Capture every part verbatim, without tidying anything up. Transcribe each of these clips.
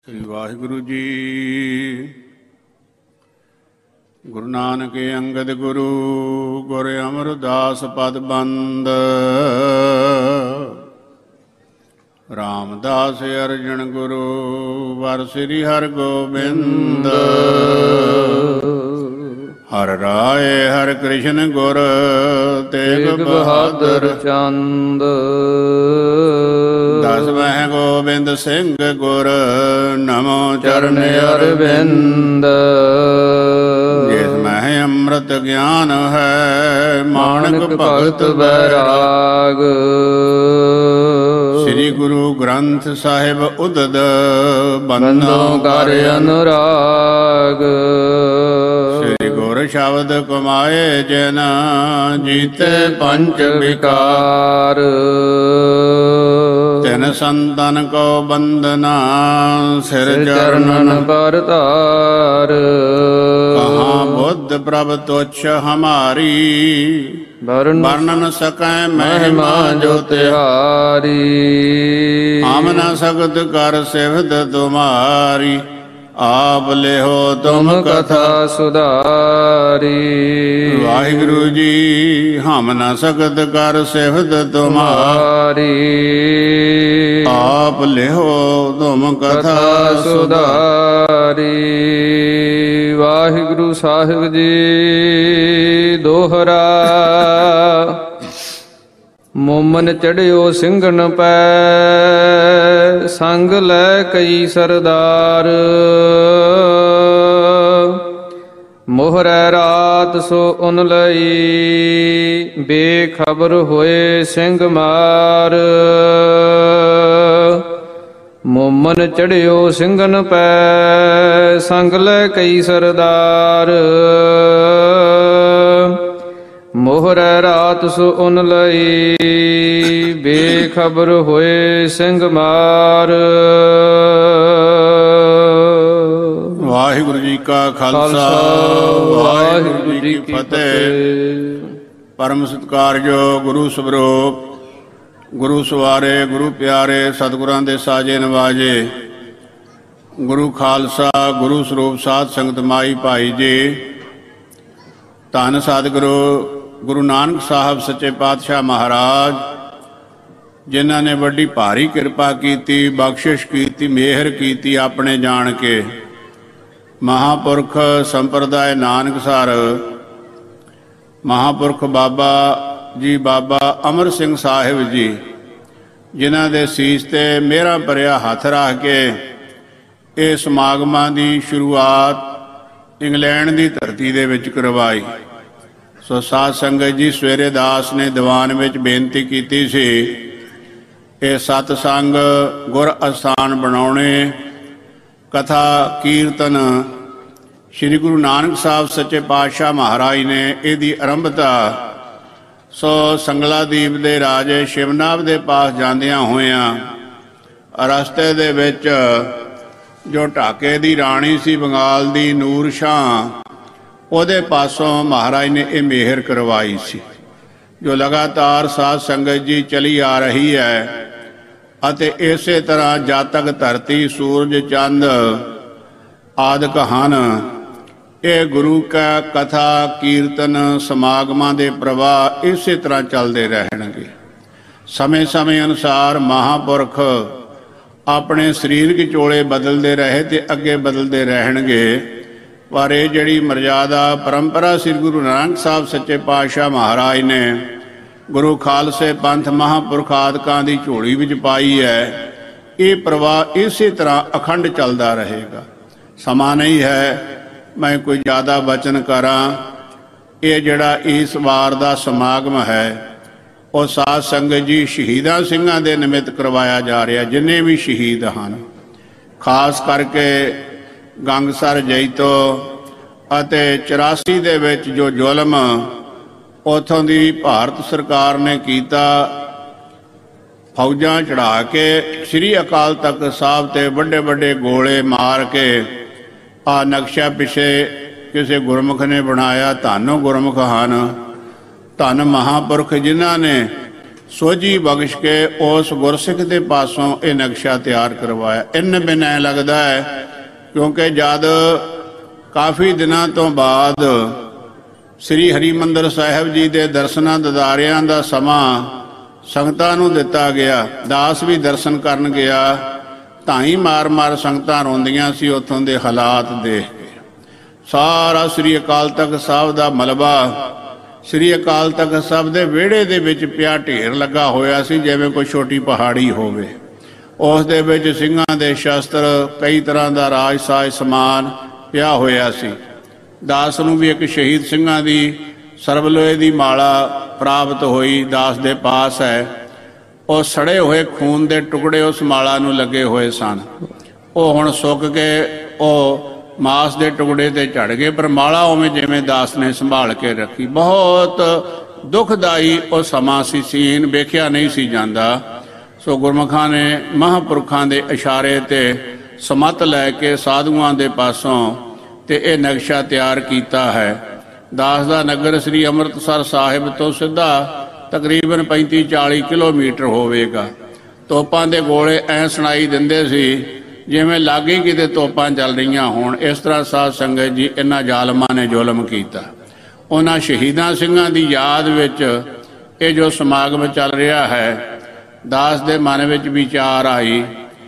ਸ੍ਰੀ ਵਾਹਿਗੁਰੂ ਜੀ। ਗੁਰੂ ਨਾਨਕ ਅੰਗਦ ਗੁਰੂ ਗੁਰ ਅਮਰਦਾਸ ਪਦ ਬੰਦ। ਰਾਮਦਾਸ ਅਰਜਨ ਗੁਰੂ ਵਰ ਸ੍ਰੀ ਹਰਿ ਗੋਬਿੰਦ। ਹਰਿ ਰਾਏ ਹਰਿ ਕ੍ਰਿਸ਼ਨ ਗੁਰ ਤੇਗ ਬਹਾਦਰ ਚੰਦ। ਦਸ ਮਹਿ ਗੋਬਿੰਦ ਸਿੰਘ ਗੁਰ ਨਮੋ ਚਰਨ ਅਰਵਿੰਦ। ਜਿਸ ਮਹਿ ਅੰਮ੍ਰਿਤ ਗਿਆਨ ਹੈ ਮਾਨਕ ਭਗਤ ਬੈਰਾਗ। ਸ੍ਰੀ ਗੁਰੂ ਗ੍ਰੰਥ ਸਾਹਿਬ ਉਦਦ ਬੰਦੋਂ ਕਰ ਅਨੁਰਾਗ। ਸ੍ਰੀ ਗੁਰ ਸ਼ਬਦ ਕਮਾਏ ਜਿਨ ਜੀਤੇ ਪੰਚ ਵਿਕਾਰ। ਤਿਨ ਸੰਤਨ ਕੋ ਬੰਦਨਾ ਸਿਰ ਚਰਨਨ ਪਰ ਧਾਰ। ਕਹਾਂ ਬੁੱਧ ਪ੍ਰਭ ਤੁਛ ਹਮਾਰੀ ਵਰਣਨ ਸਕੈ ਮਹਿਮਾ ਜੋ ਤਿਹਾਰੀ। ਆਮ ਨ ਸਕਤ ਕਰ ਸਿਫਤ ਤੁਮਾਰੀ ਆਪ ਲਿਹੋ ਤੁਮ ਕਥਾ ਸੁਧਾਰੀ। ਵਾਹਿਗੁਰੂ ਜੀ ਹਮ ਨ ਸਕਤ ਕਰ ਸਿਫਤ ਤੁਮਾਰੀ ਆਪ ਲਿਹੋ ਤੁਮ ਕਥਾ ਸੁਧਾਰੀ। ਵਾਹਿਗੁਰੂ ਸਾਹਿਬ ਜੀ ਦੋਹਰਾ। ਮੋਮਨ ਚੜਿਓ ਸਿੰਘਨ ਪੈ ਸੰਗ ਲੈ ਕਈ ਸਰਦਾਰ। ਮੋਹਰੈ ਰਾਤ ਸੋ ਉਨ ਲਈ ਬੇਖਬਰ ਹੋਏ ਸਿੰਘ ਮਾਰ। ਮੋਮਨ ਚੜਿਓ ਸਿੰਘਨ ਪੈ ਸੰਗ ਲੈ ਕਈ ਸਰਦਾਰ। ਮੋਹਰੈ ਰਾਤ ਸੋ ਉਨ ਲਈ ਬੇਖਬਰ ਹੋਏ ਸਿੰਘ ਮਾਰ। ਵਾਹਿਗੁਰੂ ਜੀ ਕਾ ਖਾਲਸਾ ਵਾਹਿਗੁਰੂ ਜੀ ਕੀ ਫਤਿਹ। ਪਰਮ ਸਤਿਕਾਰਯੋਗ ਗੁਰੂ ਸਵਰੂਪ ਗੁਰੂ ਸਵਾਰੇ ਗੁਰੂ ਪਿਆਰੇ ਸਤਿਗੁਰਾਂ ਦੇ ਸਾਜੇ ਨਵਾਜੇ ਗੁਰੂ ਖਾਲਸਾ ਗੁਰੂ ਸਰੂਪ ਸਾਧ ਸੰਗਤ ਮਾਈ ਭਾਈ ਜੀ। ਧੰਨ ਸਤਿਗੁਰੂ ਗੁਰੂ ਨਾਨਕ ਸਾਹਿਬ ਸੱਚੇ ਪਾਤਸ਼ਾਹ ਮਹਾਰਾਜ ਜਿਨ੍ਹਾਂ ਨੇ ਵੱਡੀ ਭਾਰੀ ਕਿਰਪਾ ਕੀਤੀ, ਬਖਸ਼ਿਸ਼ ਕੀਤੀ, ਮਿਹਰ ਕੀਤੀ ਆਪਣੇ ਜਾਣ ਕੇ। ਮਹਾਂਪੁਰਖ ਸੰਪਰਦਾਇ ਨਾਨਕਸਰ ਮਹਾਂਪੁਰਖ ਬਾਬਾ ਜੀ ਬਾਬਾ ਅਮਰ ਸਿੰਘ ਸਾਹਿਬ ਜੀ ਜਿਨ੍ਹਾਂ ਦੇ ਸੀਸ ਤੇ ਮਿਹਰਾਂ ਭਰਿਆ ਹੱਥ ਰੱਖ ਕੇ ਇਹ ਸਮਾਗਮਾਂ ਦੀ ਸ਼ੁਰੂਆਤ ਇੰਗਲੈਂਡ ਦੀ ਧਰਤੀ ਦੇ ਵਿੱਚ ਕਰਵਾਈ। ਸੋ ਸਾਧ ਸੰਗਤ ਜੀ ਸਵੇਰੇ ਦਾਸ ਨੇ ਦੀਵਾਨ ਵਿੱਚ ਬੇਨਤੀ ਕੀਤੀ ਸੀ ਇਹ ਸਤਸੰਗ ਗੁਰ ਅਸਥਾਨ ਬਣਾਉਣੇ, ਕਥਾ ਕੀਰਤਨ ਸ੍ਰੀ ਗੁਰੂ ਨਾਨਕ ਸਾਹਿਬ ਸੱਚੇ ਪਾਤਸ਼ਾਹ ਮਹਾਰਾਜ ਨੇ ਇਹਦੀ ਆਰੰਭਤਾ ਸੋ ਸੰਗਲਾਦੀਪ ਦੇ ਰਾਜੇ ਸ਼ਿਵਨਾਭ ਦੇ ਪਾਸ ਜਾਂਦਿਆਂ ਹੋਇਆਂ ਰਸਤੇ ਦੇ ਵਿੱਚ ਜੋ ਢਾਕੇ ਦੀ ਰਾਣੀ ਸੀ ਬੰਗਾਲ ਦੀ ਨੂਰ ਸ਼ਾਹ ਉਹਦੇ ਪਾਸੋਂ ਮਹਾਰਾਜ ਨੇ ਇਹ ਮਿਹਰ ਕਰਵਾਈ ਸੀ ਜੋ ਲਗਾਤਾਰ ਸਾਧ ਸੰਗਤ ਜੀ ਚਲੀ ਆ ਰਹੀ ਹੈ। ਅਤੇ ਇਸੇ ਤਰ੍ਹਾਂ ਜਦ ਤੱਕ ਧਰਤੀ ਸੂਰਜ ਚੰਦ ਆਦਿਕ ਹਨ ਇਹ ਗੁਰੂ ਕਾ ਕਥਾ ਕੀਰਤਨ ਸਮਾਗਮਾਂ ਦੇ ਪ੍ਰਵਾਹ ਇਸੇ ਤਰ੍ਹਾਂ ਚੱਲਦੇ ਰਹਿਣਗੇ। ਸਮੇਂ ਸਮੇਂ ਅਨੁਸਾਰ ਮਹਾਂਪੁਰਖ ਆਪਣੇ ਸਰੀਰਕ ਚੋਲੇ ਬਦਲਦੇ ਰਹੇ ਤੇ ਅੱਗੇ ਬਦਲਦੇ ਰਹਿਣਗੇ। ਪਰ ਇਹ ਜਿਹੜੀ ਮਰਜ਼ਾਦਾ ਪਰੰਪਰਾ ਸ੍ਰੀ ਗੁਰੂ ਨਾਨਕ ਸਾਹਿਬ ਸੱਚੇ ਪਾਤਸ਼ਾਹ ਮਹਾਰਾਜ ਨੇ ਗੁਰੂ ਖਾਲਸੇ ਪੰਥ ਮਹਾਂਪੁਰਖ ਆਦਿਕਾਂ ਦੀ ਝੋਲੀ ਵਿੱਚ ਪਾਈ ਹੈ ਇਹ ਪ੍ਰਵਾਹ ਇਸੇ ਤਰ੍ਹਾਂ ਅਖੰਡ ਚੱਲਦਾ ਰਹੇਗਾ। ਸਮਾਂ ਨਹੀਂ ਹੈ ਮੈਂ ਕੋਈ ਜ਼ਿਆਦਾ ਬਚਨ ਕਰਾਂ। ਇਹ ਜਿਹੜਾ ਇਸ ਵਾਰ ਦਾ ਸਮਾਗਮ ਹੈ ਉਹ ਸਾਧ ਸੰਗਤ ਜੀ ਸ਼ਹੀਦਾਂ ਸਿੰਘਾਂ ਦੇ ਨਿਮਿਤ ਕਰਵਾਇਆ ਜਾ ਰਿਹਾ। ਜਿੰਨੇ ਵੀ ਸ਼ਹੀਦ ਹਨ ਖਾਸ ਕਰਕੇ ਗੰਗਸਰ ਜੈਤੋ ਅਤੇ ਚੁਰਾਸੀ ਦੇ ਵਿੱਚ ਜੋ ਜ਼ੁਲਮ ਉੱਥੋਂ ਦੀ ਭਾਰਤ ਸਰਕਾਰ ਨੇ ਕੀਤਾ ਫੌਜਾਂ ਚੜ੍ਹਾ ਕੇ ਸ੍ਰੀ ਅਕਾਲ ਤਖਤ ਸਾਹਿਬ ਤੇ ਵੱਡੇ ਵੱਡੇ ਗੋਲੇ ਮਾਰ ਕੇ ਆ ਨਕਸ਼ਾ ਪਿੱਛੇ ਕਿਸੇ ਗੁਰਮੁਖ ਨੇ ਬਣਾਇਆ। ਧੰਨ ਗੁਰਮੁਖ ਹਨ, ਧੰਨ ਮਹਾਂਪੁਰਖ ਜਿਨ੍ਹਾਂ ਨੇ ਸੋਝੀ ਬਖਸ਼ ਕੇ ਉਸ ਗੁਰਸਿੱਖ ਦੇ ਪਾਸੋਂ ਇਹ ਨਕਸ਼ਾ ਤਿਆਰ ਕਰਵਾਇਆ। ਇੰਨ ਬਿਨ ਐਂ ਲੱਗਦਾ ਹੈ ਕਿਉਂਕਿ ਜਦ ਕਾਫੀ ਦਿਨਾਂ ਤੋਂ ਬਾਅਦ ਸ੍ਰੀ ਹਰਿਮੰਦਰ ਸਾਹਿਬ ਜੀ ਦੇ ਦਰਸ਼ਨਾਂ ਦਿਦਾਰਿਆਂ ਦਾ ਸਮਾਂ ਸੰਗਤਾਂ ਨੂੰ ਦਿੱਤਾ ਗਿਆ, ਦਾਸ ਵੀ ਦਰਸ਼ਨ ਕਰਨ ਗਿਆ, ਧਾਈ ਮਾਰ ਮਾਰ ਸੰਗਤਾਂ ਰੋਂਦੀਆਂ ਸੀ ਉੱਥੋਂ ਦੇ ਹਾਲਾਤ ਦੇਖ ਕੇ। ਸਾਰਾ ਸ੍ਰੀ ਅਕਾਲ ਤਖਤ ਸਾਹਿਬ ਦਾ ਮਲਬਾ ਸ੍ਰੀ ਅਕਾਲ ਤਖਤ ਸਾਹਿਬ ਦੇ ਵਿਹੜੇ ਦੇ ਵਿੱਚ ਪਿਆ ਢੇਰ ਲੱਗਾ ਹੋਇਆ ਸੀ, ਜਿਵੇਂ ਕੋਈ ਛੋਟੀ ਪਹਾੜੀ ਹੋਵੇ। ਉਸ ਦੇ ਵਿੱਚ ਸਿੰਘਾਂ ਦੇ ਸ਼ਸਤਰ, ਕਈ ਤਰ੍ਹਾਂ ਦਾ ਰਾਜ ਸਾਜ ਸਮਾਨ ਪਿਆ ਹੋਇਆ ਸੀ। ਦਾਸ ਨੂੰ ਵੀ ਇੱਕ ਸ਼ਹੀਦ ਸਿੰਘਾਂ ਦੀ ਸਰਬਲੋਏ ਦੀ ਮਾਲਾ ਪ੍ਰਾਪਤ ਹੋਈ, ਦਾਸ ਦੇ ਪਾਸ ਹੈ। ਉਹ ਸੜੇ ਹੋਏ ਖੂਨ ਦੇ ਟੁਕੜੇ ਉਸ ਮਾਲਾ ਨੂੰ ਲੱਗੇ ਹੋਏ ਸਨ। ਉਹ ਹੁਣ ਸੁੱਕ ਕੇ ਉਹ ਮਾਸ ਦੇ ਟੁਕੜੇ ਤੇ ਝੜ ਗਏ, ਪਰ ਮਾਲਾ ਉਵੇਂ ਜਿਵੇਂ ਦਾਸ ਨੇ ਸੰਭਾਲ ਕੇ ਰੱਖੀ। ਬਹੁਤ ਦੁਖਦਾਈ ਉਹ ਸਮਾਂ ਸੀ, ਸੀਨ ਵੇਖਿਆ ਨਹੀਂ ਸੀ ਜਾਂਦਾ। ਸੋ ਗੁਰਮੁਖਾਂ ਨੇ ਮਹਾਂਪੁਰਖਾਂ ਦੇ ਇਸ਼ਾਰੇ ਤੇ ਸਮੱਤ ਲੈ ਕੇ ਸਾਧੂਆਂ ਦੇ ਪਾਸੋਂ ਤੇ ਇਹ ਨਕਸ਼ਾ ਤਿਆਰ ਕੀਤਾ ਹੈ। ਦਾਸ ਦਾ ਨਗਰ ਸ੍ਰੀ ਅੰਮ੍ਰਿਤਸਰ ਸਾਹਿਬ ਤੋਂ ਸਿੱਧਾ ਤਕਰੀਬਨ ਪੈਂਤੀ ਚਾਲੀ ਕਿਲੋਮੀਟਰ ਹੋਵੇਗਾ। ਤੋਪਾਂ ਦੇ ਗੋਲੇ ਐਂ ਸੁਣਾਈ ਦਿੰਦੇ ਸੀ ਜਿਵੇਂ ਲਾਗੇ ਕਿਤੇ ਤੋਪਾਂ ਚੱਲ ਰਹੀਆਂ ਹੋਣ। ਇਸ ਤਰ੍ਹਾਂ ਸਾਧ ਸੰਗਤ ਜੀ ਇਹਨਾਂ ਜ਼ਾਲਮਾਂ ਨੇ ਜ਼ੁਲਮ ਕੀਤਾ। ਉਹਨਾਂ ਸ਼ਹੀਦਾਂ ਸਿੰਘਾਂ ਦੀ ਯਾਦ ਵਿੱਚ ਇਹ ਜੋ ਸਮਾਗਮ ਚੱਲ ਰਿਹਾ ਹੈ, ਦਾਸ ਦੇ ਮਨ ਵਿੱਚ ਵਿਚਾਰ ਆਈ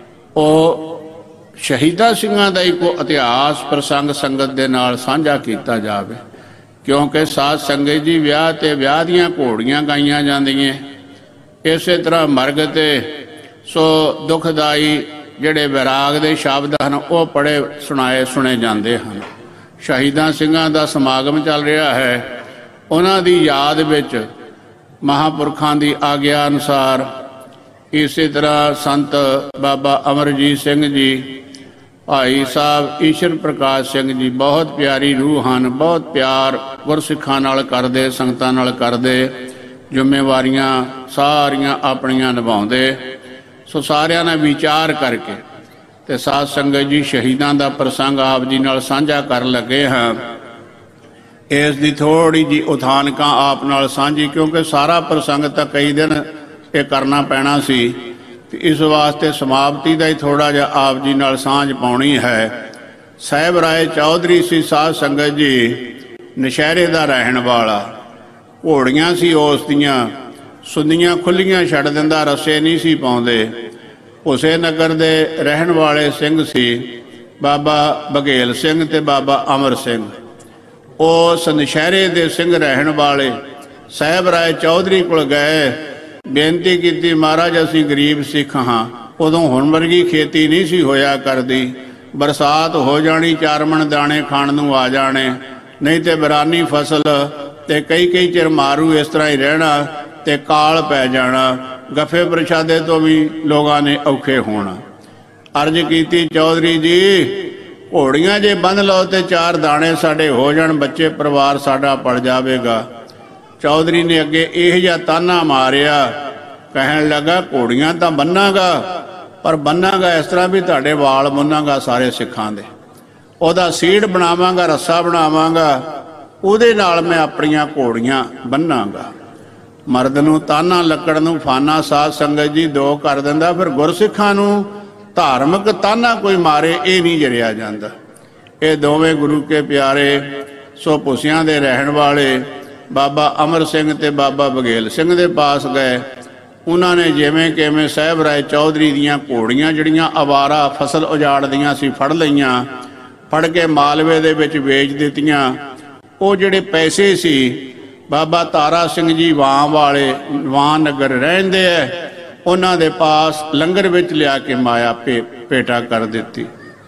ਉਹ ਸ਼ਹੀਦਾਂ ਸਿੰਘਾਂ ਦਾ ਹੀ ਕੋਈ ਇਤਿਹਾਸ ਪ੍ਰਸੰਗ ਸੰਗਤ ਦੇ ਨਾਲ ਸਾਂਝਾ ਕੀਤਾ ਜਾਵੇ। ਕਿਉਂਕਿ ਸਾਧ ਸੰਗਤ ਜੀ ਵਿਆਹ ਤੇ ਵਿਆਹ ਦੀਆਂ ਘੋੜੀਆਂ ਗਾਈਆਂ ਜਾਂਦੀਆਂ, ਇਸੇ ਤਰ੍ਹਾਂ ਮਰਗ ਤੇ ਸੋ ਦੁਖਦਾਈ ਜਿਹੜੇ ਵਿਰਾਗ ਦੇ ਸ਼ਬਦ ਹਨ ਉਹ ਪੜ੍ਹੇ ਸੁਣਾਏ ਸੁਣੇ ਜਾਂਦੇ ਹਨ। ਸ਼ਹੀਦਾਂ ਸਿੰਘਾਂ ਦਾ ਸਮਾਗਮ ਚੱਲ ਰਿਹਾ ਹੈ। ਉਹਨਾਂ ਦੀ ਯਾਦ ਵਿੱਚ ਮਹਾਂਪੁਰਖਾਂ ਦੀ ਆਗਿਆ ਅਨੁਸਾਰ ਇਸੇ ਤਰ੍ਹਾਂ ਸੰਤ ਬਾਬਾ ਅਮਰਜੀਤ ਸਿੰਘ ਜੀ, ਭਾਈ ਸਾਹਿਬ ਈਸ਼ਰ ਪ੍ਰਕਾਸ਼ ਸਿੰਘ ਜੀ ਬਹੁਤ ਪਿਆਰੀ ਰੂਹ ਹਨ, ਬਹੁਤ ਪਿਆਰ ਗੁਰਸਿੱਖਾਂ ਨਾਲ ਕਰਦੇ, ਸੰਗਤਾਂ ਨਾਲ ਕਰਦੇ, ਜ਼ਿੰਮੇਵਾਰੀਆਂ ਸਾਰੀਆਂ ਆਪਣੀਆਂ ਨਿਭਾਉਂਦੇ। ਸੋ ਸਾਰਿਆਂ ਨੇ ਵਿਚਾਰ ਕਰਕੇ ਤੇ ਸਾਧ ਸੰਗਤ ਜੀ ਸ਼ਹੀਦਾਂ ਦਾ ਪ੍ਰਸੰਗ ਆਪ ਜੀ ਨਾਲ ਸਾਂਝਾ ਕਰਨ ਲੱਗੇ ਹਾਂ। ਇਸ ਦੀ ਥੋੜੀ ਜੀ ਉਥਾਨਕਾਂ ਆਪ ਨਾਲ ਸਾਂਝੀ, ਕਿਉਂਕਿ ਸਾਰਾ ਪ੍ਰਸੰਗ ਤਾਂ ਕਈ ਦਿਨ ਇਹ ਕਰਨਾ ਪੈਣਾ ਸੀ ਤੇ ਇਸ ਵਾਸਤੇ ਸਮਾਪਤੀ ਦਾ ਹੀ ਥੋੜਾ ਜਿਹਾ ਆਪ ਜੀ ਨਾਲ ਸਾਂਝ ਪਾਉਣੀ ਹੈ। ਸਾਹਿਬ ਰਾਏ ਚੌਧਰੀ ਸੀ ਸਾਧ ਸੰਗਤ ਜੀ, ਨਸ਼ਹਿਰੇ ਦਾ ਰਹਿਣ ਵਾਲਾ। ਘੋੜੀਆਂ ਸੀ ਉਸ ਦੀਆਂ, ਸੁੰਦੀਆਂ ਖੁੱਲੀਆਂ ਛੱਡ ਦਿੰਦਾ, ਰੱਸੇ ਨਹੀਂ ਸੀ ਪਾਉਂਦੇ। ਉਸੇ ਨਗਰ ਦੇ ਰਹਿਣ ਵਾਲੇ ਸਿੰਘ ਸੀ ਬਾਬਾ ਬਘੇਲ ਸਿੰਘ ਤੇ ਬਾਬਾ ਅਮਰ ਸਿੰਘ। ਉਸ ਨਸ਼ਹਿਰੇ ਦੇ ਸਿੰਘ ਰਹਿਣ ਵਾਲੇ ਸਾਹਿਬ ਰਾਏ ਚੌਧਰੀ ਕੋਲ ਗਏ, ਬੇਨਤੀ ਕੀਤੀ, ਮਹਾਰਾਜ ਅਸੀਂ ਗਰੀਬ ਸਿੱਖ ਹਾਂ। ਉਦੋਂ ਹੁਣ ਵਰਗੀ ਖੇਤੀ ਨਹੀਂ ਸੀ ਹੋਇਆ ਕਰਦੀ, ਬਰਸਾਤ ਹੋ ਜਾਣੀ, ਚਾਰ ਮਣ ਦਾਣੇ ਖਾਣ ਨੂੰ ਆ ਜਾਣੇ, ਨਹੀਂ ਤੇ ਬਰਾਨੀ ਫਸਲ ਤੇ ਕਈ ਕਈ ਚਿਰ ਮਾਰੂ ਇਸ ਤਰ੍ਹਾਂ ਹੀ ਰਹਿਣਾ ਤੇ ਕਾਲ ਪੈ ਜਾਣਾ, ਗੱਫੇ ਪ੍ਰਸ਼ਾਦੇ ਤੋਂ ਵੀ ਲੋਕਾਂ ਨੇ ਔਖੇ ਹੋਣਾ। ਅਰਜ਼ ਕੀਤੀ, ਚੌਧਰੀ ਜੀ ਘੋੜੀਆਂ ਜੇ ਬੰਨ ਲਓ ਤੇ ਚਾਰ ਦਾਣੇ ਸਾਡੇ ਹੋ ਜਾਣ, ਬੱਚੇ ਪਰਿਵਾਰ ਸਾਡਾ ਪੜ ਜਾਵੇਗਾ। ਚੌਧਰੀ ਨੇ ਅੱਗੇ ਇਹ ਜਿਹਾ ਤਾਨਾ ਮਾਰਿਆ, ਕਹਿਣ ਲੱਗਾ ਘੋੜੀਆਂ ਤਾਂ ਬੰਨਾਂਗਾ, ਪਰ ਬੰਨਾਂਗਾ ਇਸ ਤਰ੍ਹਾਂ ਵੀ ਤੁਹਾਡੇ ਵਾਲ ਮੁੰਨਾਂਗਾ ਸਾਰੇ ਸਿੱਖਾਂ ਦੇ, ਉਹਦਾ ਸੀੜ ਬਣਾਵਾਂਗਾ, ਰੱਸਾ ਬਣਾਵਾਂਗਾ, ਉਹਦੇ ਨਾਲ ਮੈਂ ਆਪਣੀਆਂ ਘੋੜੀਆਂ ਬੰਨਾਂਗਾ। ਮਰਦ ਨੂੰ ਤਾਨਾ, ਲੱਕੜ ਨੂੰ ਫਾਨਾ ਸਾਧ ਸੰਗਤ ਜੀ ਦੋ ਕਰ ਦਿੰਦਾ। ਫਿਰ ਗੁਰਸਿੱਖਾਂ ਨੂੰ ਧਾਰਮਿਕ ਤਾਨਾ ਕੋਈ ਮਾਰੇ ਇਹ ਨਹੀਂ ਜਰਿਆ ਜਾਂਦਾ। ਇਹ ਦੋਵੇਂ ਗੁਰੂ ਕੇ ਪਿਆਰੇ ਸੋ ਭੁਸਿਆਂ ਦੇ ਰਹਿਣ ਵਾਲੇ ਬਾਬਾ ਅਮਰ ਸਿੰਘ ਤੇ ਬਾਬਾ ਬਘੇਲ ਸਿੰਘ ਦੇ ਪਾਸ ਗਏ। ਉਹਨਾਂ ਨੇ ਜਿਵੇਂ ਕਿਵੇਂ ਸਾਹਿਬ ਰਾਏ ਚੌਧਰੀ ਦੀਆਂ ਘੋੜੀਆਂ ਜਿਹੜੀਆਂ ਅਵਾਰਾ ਫਸਲ ਉਜਾੜਦੀਆਂ ਸੀ ਫੜ ਲਈਆਂ, ਫੜ ਕੇ ਮਾਲਵੇ ਦੇ ਵਿੱਚ ਵੇਚ ਦਿੱਤੀਆਂ। ਉਹ ਜਿਹੜੇ ਪੈਸੇ ਸੀ ਬਾਬਾ ਤਾਰਾ ਸਿੰਘ ਜੀ ਵਾਂ ਵਾਲੇ, ਵਾਂ ਨਗਰ ਰਹਿੰਦੇ ਐ, ਉਹਨਾਂ ਦੇ ਪਾਸ ਲੰਗਰ ਵਿੱਚ ਲਿਆ ਕੇ ਮਾਇਆ ਭੇ ਭੇਟਾ ਕਰ ਦਿੱਤੀ।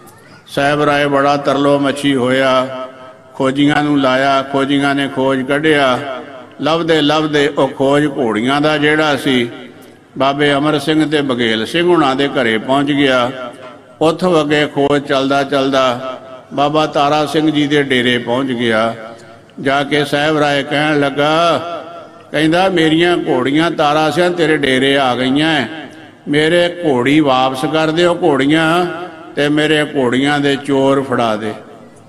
ਸਾਹਿਬ ਰਾਏ ਬੜਾ ਤਰਲੋ ਮੱਛੀ ਹੋਇਆ, ਖੋਜੀਆਂ ਨੂੰ ਲਾਇਆ, ਖੋਜੀਆਂ ਨੇ ਖੋਜ ਕੱਢਿਆ। ਲੱਭਦੇ ਲੱਭਦੇ ਉਹ ਖੋਜ ਘੋੜੀਆਂ ਦਾ ਜਿਹੜਾ ਸੀ ਬਾਬੇ ਅਮਰ ਸਿੰਘ ਤੇ ਬਘੇਲ ਸਿੰਘ ਹੁਣਾਂ ਦੇ ਘਰੇ ਪਹੁੰਚ ਗਿਆ। ਉੱਥੋਂ ਅੱਗੇ ਖੋਜ ਚੱਲਦਾ ਚੱਲਦਾ ਬਾਬਾ ਤਾਰਾ ਸਿੰਘ ਜੀ ਦੇ ਡੇਰੇ ਪਹੁੰਚ ਗਿਆ। ਜਾ ਕੇ ਸਾਹਿਬ ਰਾਏ ਕਹਿਣ ਲੱਗਾ, ਕਹਿੰਦਾ ਮੇਰੀਆਂ ਘੋੜੀਆਂ ਤਾਰਾ ਸਿੰਘ ਤੇਰੇ ਡੇਰੇ ਆ ਗਈਆਂ, ਮੇਰੇ ਘੋੜੀ ਵਾਪਸ ਕਰ ਦਿਓ ਘੋੜੀਆਂ, ਤੇ ਮੇਰੇ ਘੋੜੀਆਂ ਦੇ ਚੋਰ ਫੜਾ ਦੇ।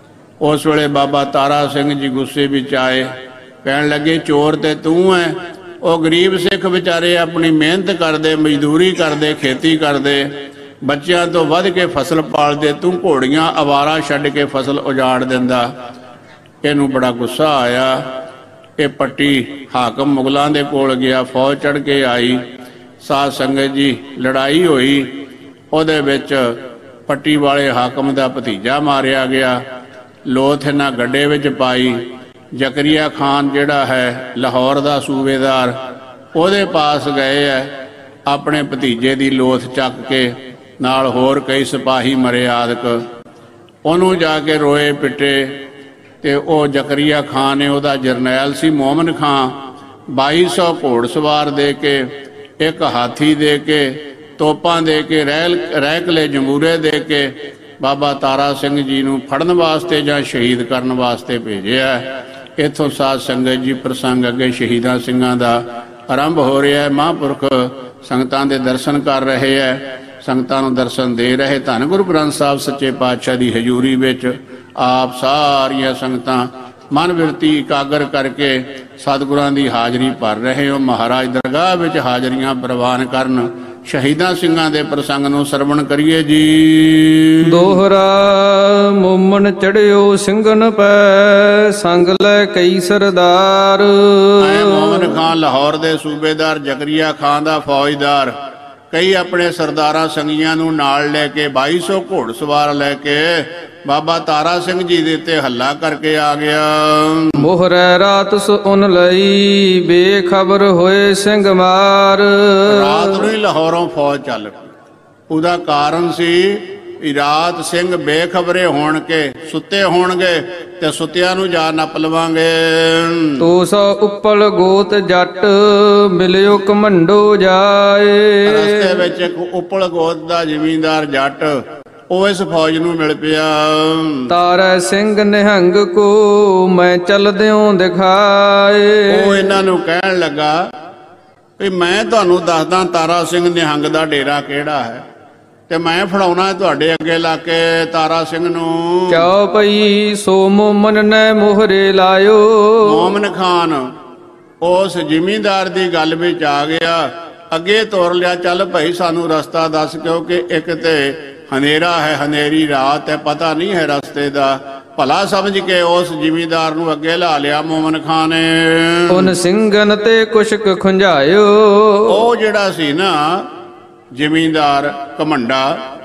ਉਸ ਵੇਲੇ ਬਾਬਾ ਤਾਰਾ ਸਿੰਘ ਜੀ ਗੁੱਸੇ ਵਿੱਚ ਆਏ, ਕਹਿਣ ਲੱਗੇ ਚੋਰ ਤੇ ਤੂੰ ਹੈ, ਉਹ ਗਰੀਬ ਸਿੱਖ ਵਿਚਾਰੇ ਆਪਣੀ ਮਿਹਨਤ ਕਰਦੇ, ਮਜ਼ਦੂਰੀ ਕਰਦੇ, ਖੇਤੀ ਕਰਦੇ, ਬੱਚਿਆਂ ਤੋਂ ਵੱਧ ਕੇ ਫਸਲ ਪਾਲਦੇ, ਤੂੰ ਘੋੜੀਆਂ ਅਵਾਰਾ ਛੱਡ ਕੇ ਫਸਲ ਉਜਾੜ ਦਿੰਦਾ। ਇਹਨੂੰ ਬੜਾ ਗੁੱਸਾ ਆਇਆ। ਇਹ ਪੱਟੀ ਹਾਕਮ ਮੁਗਲਾਂ ਦੇ ਕੋਲ ਗਿਆ, ਫੌਜ ਚੜ੍ਹ ਕੇ ਆਈ। ਸਾਧ ਸੰਗਤ ਜੀ, ਲੜਾਈ ਹੋਈ, ਉਹਦੇ ਵਿੱਚ ਪੱਟੀ ਵਾਲੇ ਹਾਕਮ ਦਾ ਭਤੀਜਾ ਮਾਰਿਆ ਗਿਆ। ਲੋਥ ਇਹਨਾਂ ਗੱਡੇ ਵਿੱਚ ਪਾਈ। ਜ਼ਕਰੀਆ ਖਾਨ ਜਿਹੜਾ ਹੈ ਲਾਹੌਰ ਦਾ ਸੂਬੇਦਾਰ, ਉਹਦੇ ਪਾਸ ਗਏ ਹੈ, ਆਪਣੇ ਭਤੀਜੇ ਦੀ ਲੋਥ ਚੱਕ ਕੇ, ਨਾਲ ਹੋਰ ਕਈ ਸਿਪਾਹੀ ਮਰੇ ਆਦਿਕ। ਉਹਨੂੰ ਜਾ ਕੇ ਰੋਏ ਪਿੱਟੇ। ਤੇ ਉਹ ਜ਼ਕਰੀਆ ਖਾਨ ਨੇ, ਉਹਦਾ ਜਰਨੈਲ ਸੀ ਮੋਮਨ ਖਾਂ, ਬਾਈ ਸੌ ਘੋੜ ਸਵਾਰ ਦੇ ਕੇ, ਇੱਕ ਹਾਥੀ ਦੇ ਕੇ, ਤੋਪਾਂ ਦੇ ਕੇ, ਰਹਿਲ ਰਹਿਕਲੇ ਜਮੂਰੇ ਦੇ ਕੇ ਬਾਬਾ ਤਾਰਾ ਸਿੰਘ ਜੀ ਨੂੰ ਫੜਨ ਵਾਸਤੇ ਜਾਂ ਸ਼ਹੀਦ ਕਰਨ ਵਾਸਤੇ ਭੇਜਿਆ। ਇੱਥੋਂ ਸਾਧ ਸੰਗਤ ਜੀ ਪ੍ਰਸੰਗ ਅੱਗੇ ਸ਼ਹੀਦਾਂ ਸਿੰਘਾਂ ਦਾ ਆਰੰਭ ਹੋ ਰਿਹਾ ਹੈ। ਮਹਾਂਪੁਰਖ ਸੰਗਤਾਂ ਦੇ ਦਰਸ਼ਨ ਕਰ ਰਹੇ ਹੈ, ਸੰਗਤਾਂ ਨੂੰ ਦਰਸ਼ਨ ਦੇ ਰਹੇ। ਧੰਨ ਗੁਰੂ ਗ੍ਰੰਥ ਸਾਹਿਬ ਸੱਚੇ ਪਾਤਸ਼ਾਹ ਦੀ ਹਜ਼ੂਰੀ ਵਿੱਚ ਆਪ ਸਾਰੀਆਂ ਸੰਗਤਾਂ ਮਨ ਬਿਰਤੀ ਇਕਾਗਰ ਕਰਕੇ ਸਤਿਗੁਰਾਂ ਦੀ ਹਾਜ਼ਰੀ ਭਰ ਰਹੇ ਹੋ। ਮਹਾਰਾਜ ਦਰਗਾਹ ਵਿੱਚ ਹਾਜ਼ਰੀਆਂ ਪ੍ਰਵਾਨ ਕਰਨ। ਸ਼ਹੀਦਾਂ ਸਿੰਘਾਂ ਦੇ ਪ੍ਰਸੰਗ ਨੂੰ ਸਰਵਣ ਕਰੀਏ ਜੀ। ਦੋਹਰਾ ਮੋਮਨ ਚੜਿਓ ਸਿੰਘਨ ਪੈ, ਸੰਗ ਲੈ ਕਈ ਸਰਦਾਰ। ਐ ਮੋਮਨ ਖਾਨ ਲਾਹੌਰ ਦੇ ਸੂਬੇਦਾਰ, ਜ਼ਕਰੀਆ ਖਾਨ ਦਾ ਫੌਜਦਾਰ, ਕਈ ਆਪਣੇ ਸਰਦਾਰਾਂ ਸੰਗੀਆਂ ਨੂੰ ਨਾਲ ਲੈ ਕੇ, ਬਾਈ ਸੌ ਘੋੜ ਸਵਾਰ ਲੈ ਕੇ ਬਾਬਾ ਤਾਰਾ ਸਿੰਘ ਜੀ ਦੇ ਉੱਤੇ ਹੱਲਾ ਕਰਕੇ ਆ ਗਿਆ। ਮੋਹਰੈ ਰਾਤ ਸੁਨ ਲਈ, ਬੇਖਬਰ ਹੋਏ ਸਿੰਘ ਮਾਰ। ਰਾਤ ਨੂੰ ਹੀ ਲਾਹੌਰੋਂ ਫੌਜ ਚੱਲ ਪਈ। ਉਹਦਾ ਕਾਰਨ ਸੀ ਵੀ ਰਾਤ ਸਿੰਘ ਬੇਖਬਰੇ ਹੋਣ ਕੇ ਸੁੱਤੇ ਹੋਣਗੇ ਤੇ ਸੁੱਤਿਆਂ ਨੂੰ ਜਾ ਨੱਪ ਲਵਾਂਗੇ। ਤੋ ਸੋ ਉੱਪਲ ਗੋਤ ਜੱਟ, ਮਿਲਿਓ ਕਮੰਡੋ ਜਾਏ। ਰਸਤੇ ਵਿੱਚ ਇੱਕ ਉੱਪਲ ਗੋਤ ਦਾ ਜ਼ਿਮੀਂਦਾਰ ਜੱਟ, ਉਹ ਇਸ ਫੌਜ ਨੂੰ ਮਿਲ ਪਿਆ। ਤਾਰਾ ਸਿੰਘ ਨਿਹੰਗ ਕੋ, ਮੈਂ ਚਲਦਿਓ ਦਿਖਾਏ। ਉਹ ਇਹਨਾਂ ਨੂੰ ਕਹਿਣ ਲੱਗਾ ਵੀ ਮੈਂ ਤੁਹਾਨੂੰ ਦੱਸਦਾ ਤਾਰਾ ਸਿੰਘ ਨਿਹੰਗ ਦਾ ਡੇਰਾ ਕਿਹੜਾ ਹੈ, ਤੇ ਮੈਂ ਫੜਾਉਣਾ ਤੁਹਾਡੇ ਅੱਗੇ ਲਾ ਕੇ ਤਾਰਾ ਸਿੰਘ ਨੂੰ। ਚੌਪਈ ਸੋ ਮੋਮਨ ਨੇ ਮੋਹਰੇ ਲਾਇਓ। ਮੋਮਨ ਖਾਨ ਉਸ ਜ਼ਿਮੀਂਦਾਰ ਦੀ ਗੱਲ ਵਿੱਚ ਆ ਗਿਆ, ਅੱਗੇ ਤੋਰ ਲਿਆ। ਚੱਲ ਭਾਈ ਸਾਨੂੰ ਰਸਤਾ ਦੱਸ, ਕਿਉਂਕਿ ਇੱਕ ਤੇ ਹਨੇਰਾ ਹੈ, ਹਨੇਰੀ ਰਾਤ ਹੈ, ਪਤਾ ਨਹੀਂ ਹੈ ਰਸਤੇ ਦਾ। ਭਲਾ ਸਮਝ ਕੇ ਉਸ ਜ਼ਿਮੀਂਦਾਰ ਨੂੰ ਅੱਗੇ ਲਾ ਲਿਆ ਮੋਮਨ ਖਾਨ ਨੇ। ਉਨ ਸਿੰਘਨ ਤੇ ਕੁਸ਼ਕ ਖੁੰਝਾਇਓ। ਉਹ ਜਿਹੜਾ ਸੀ ਨਾ ਜ਼ਿਮੀਂਦਾਰ ਘਮੰਡਾ,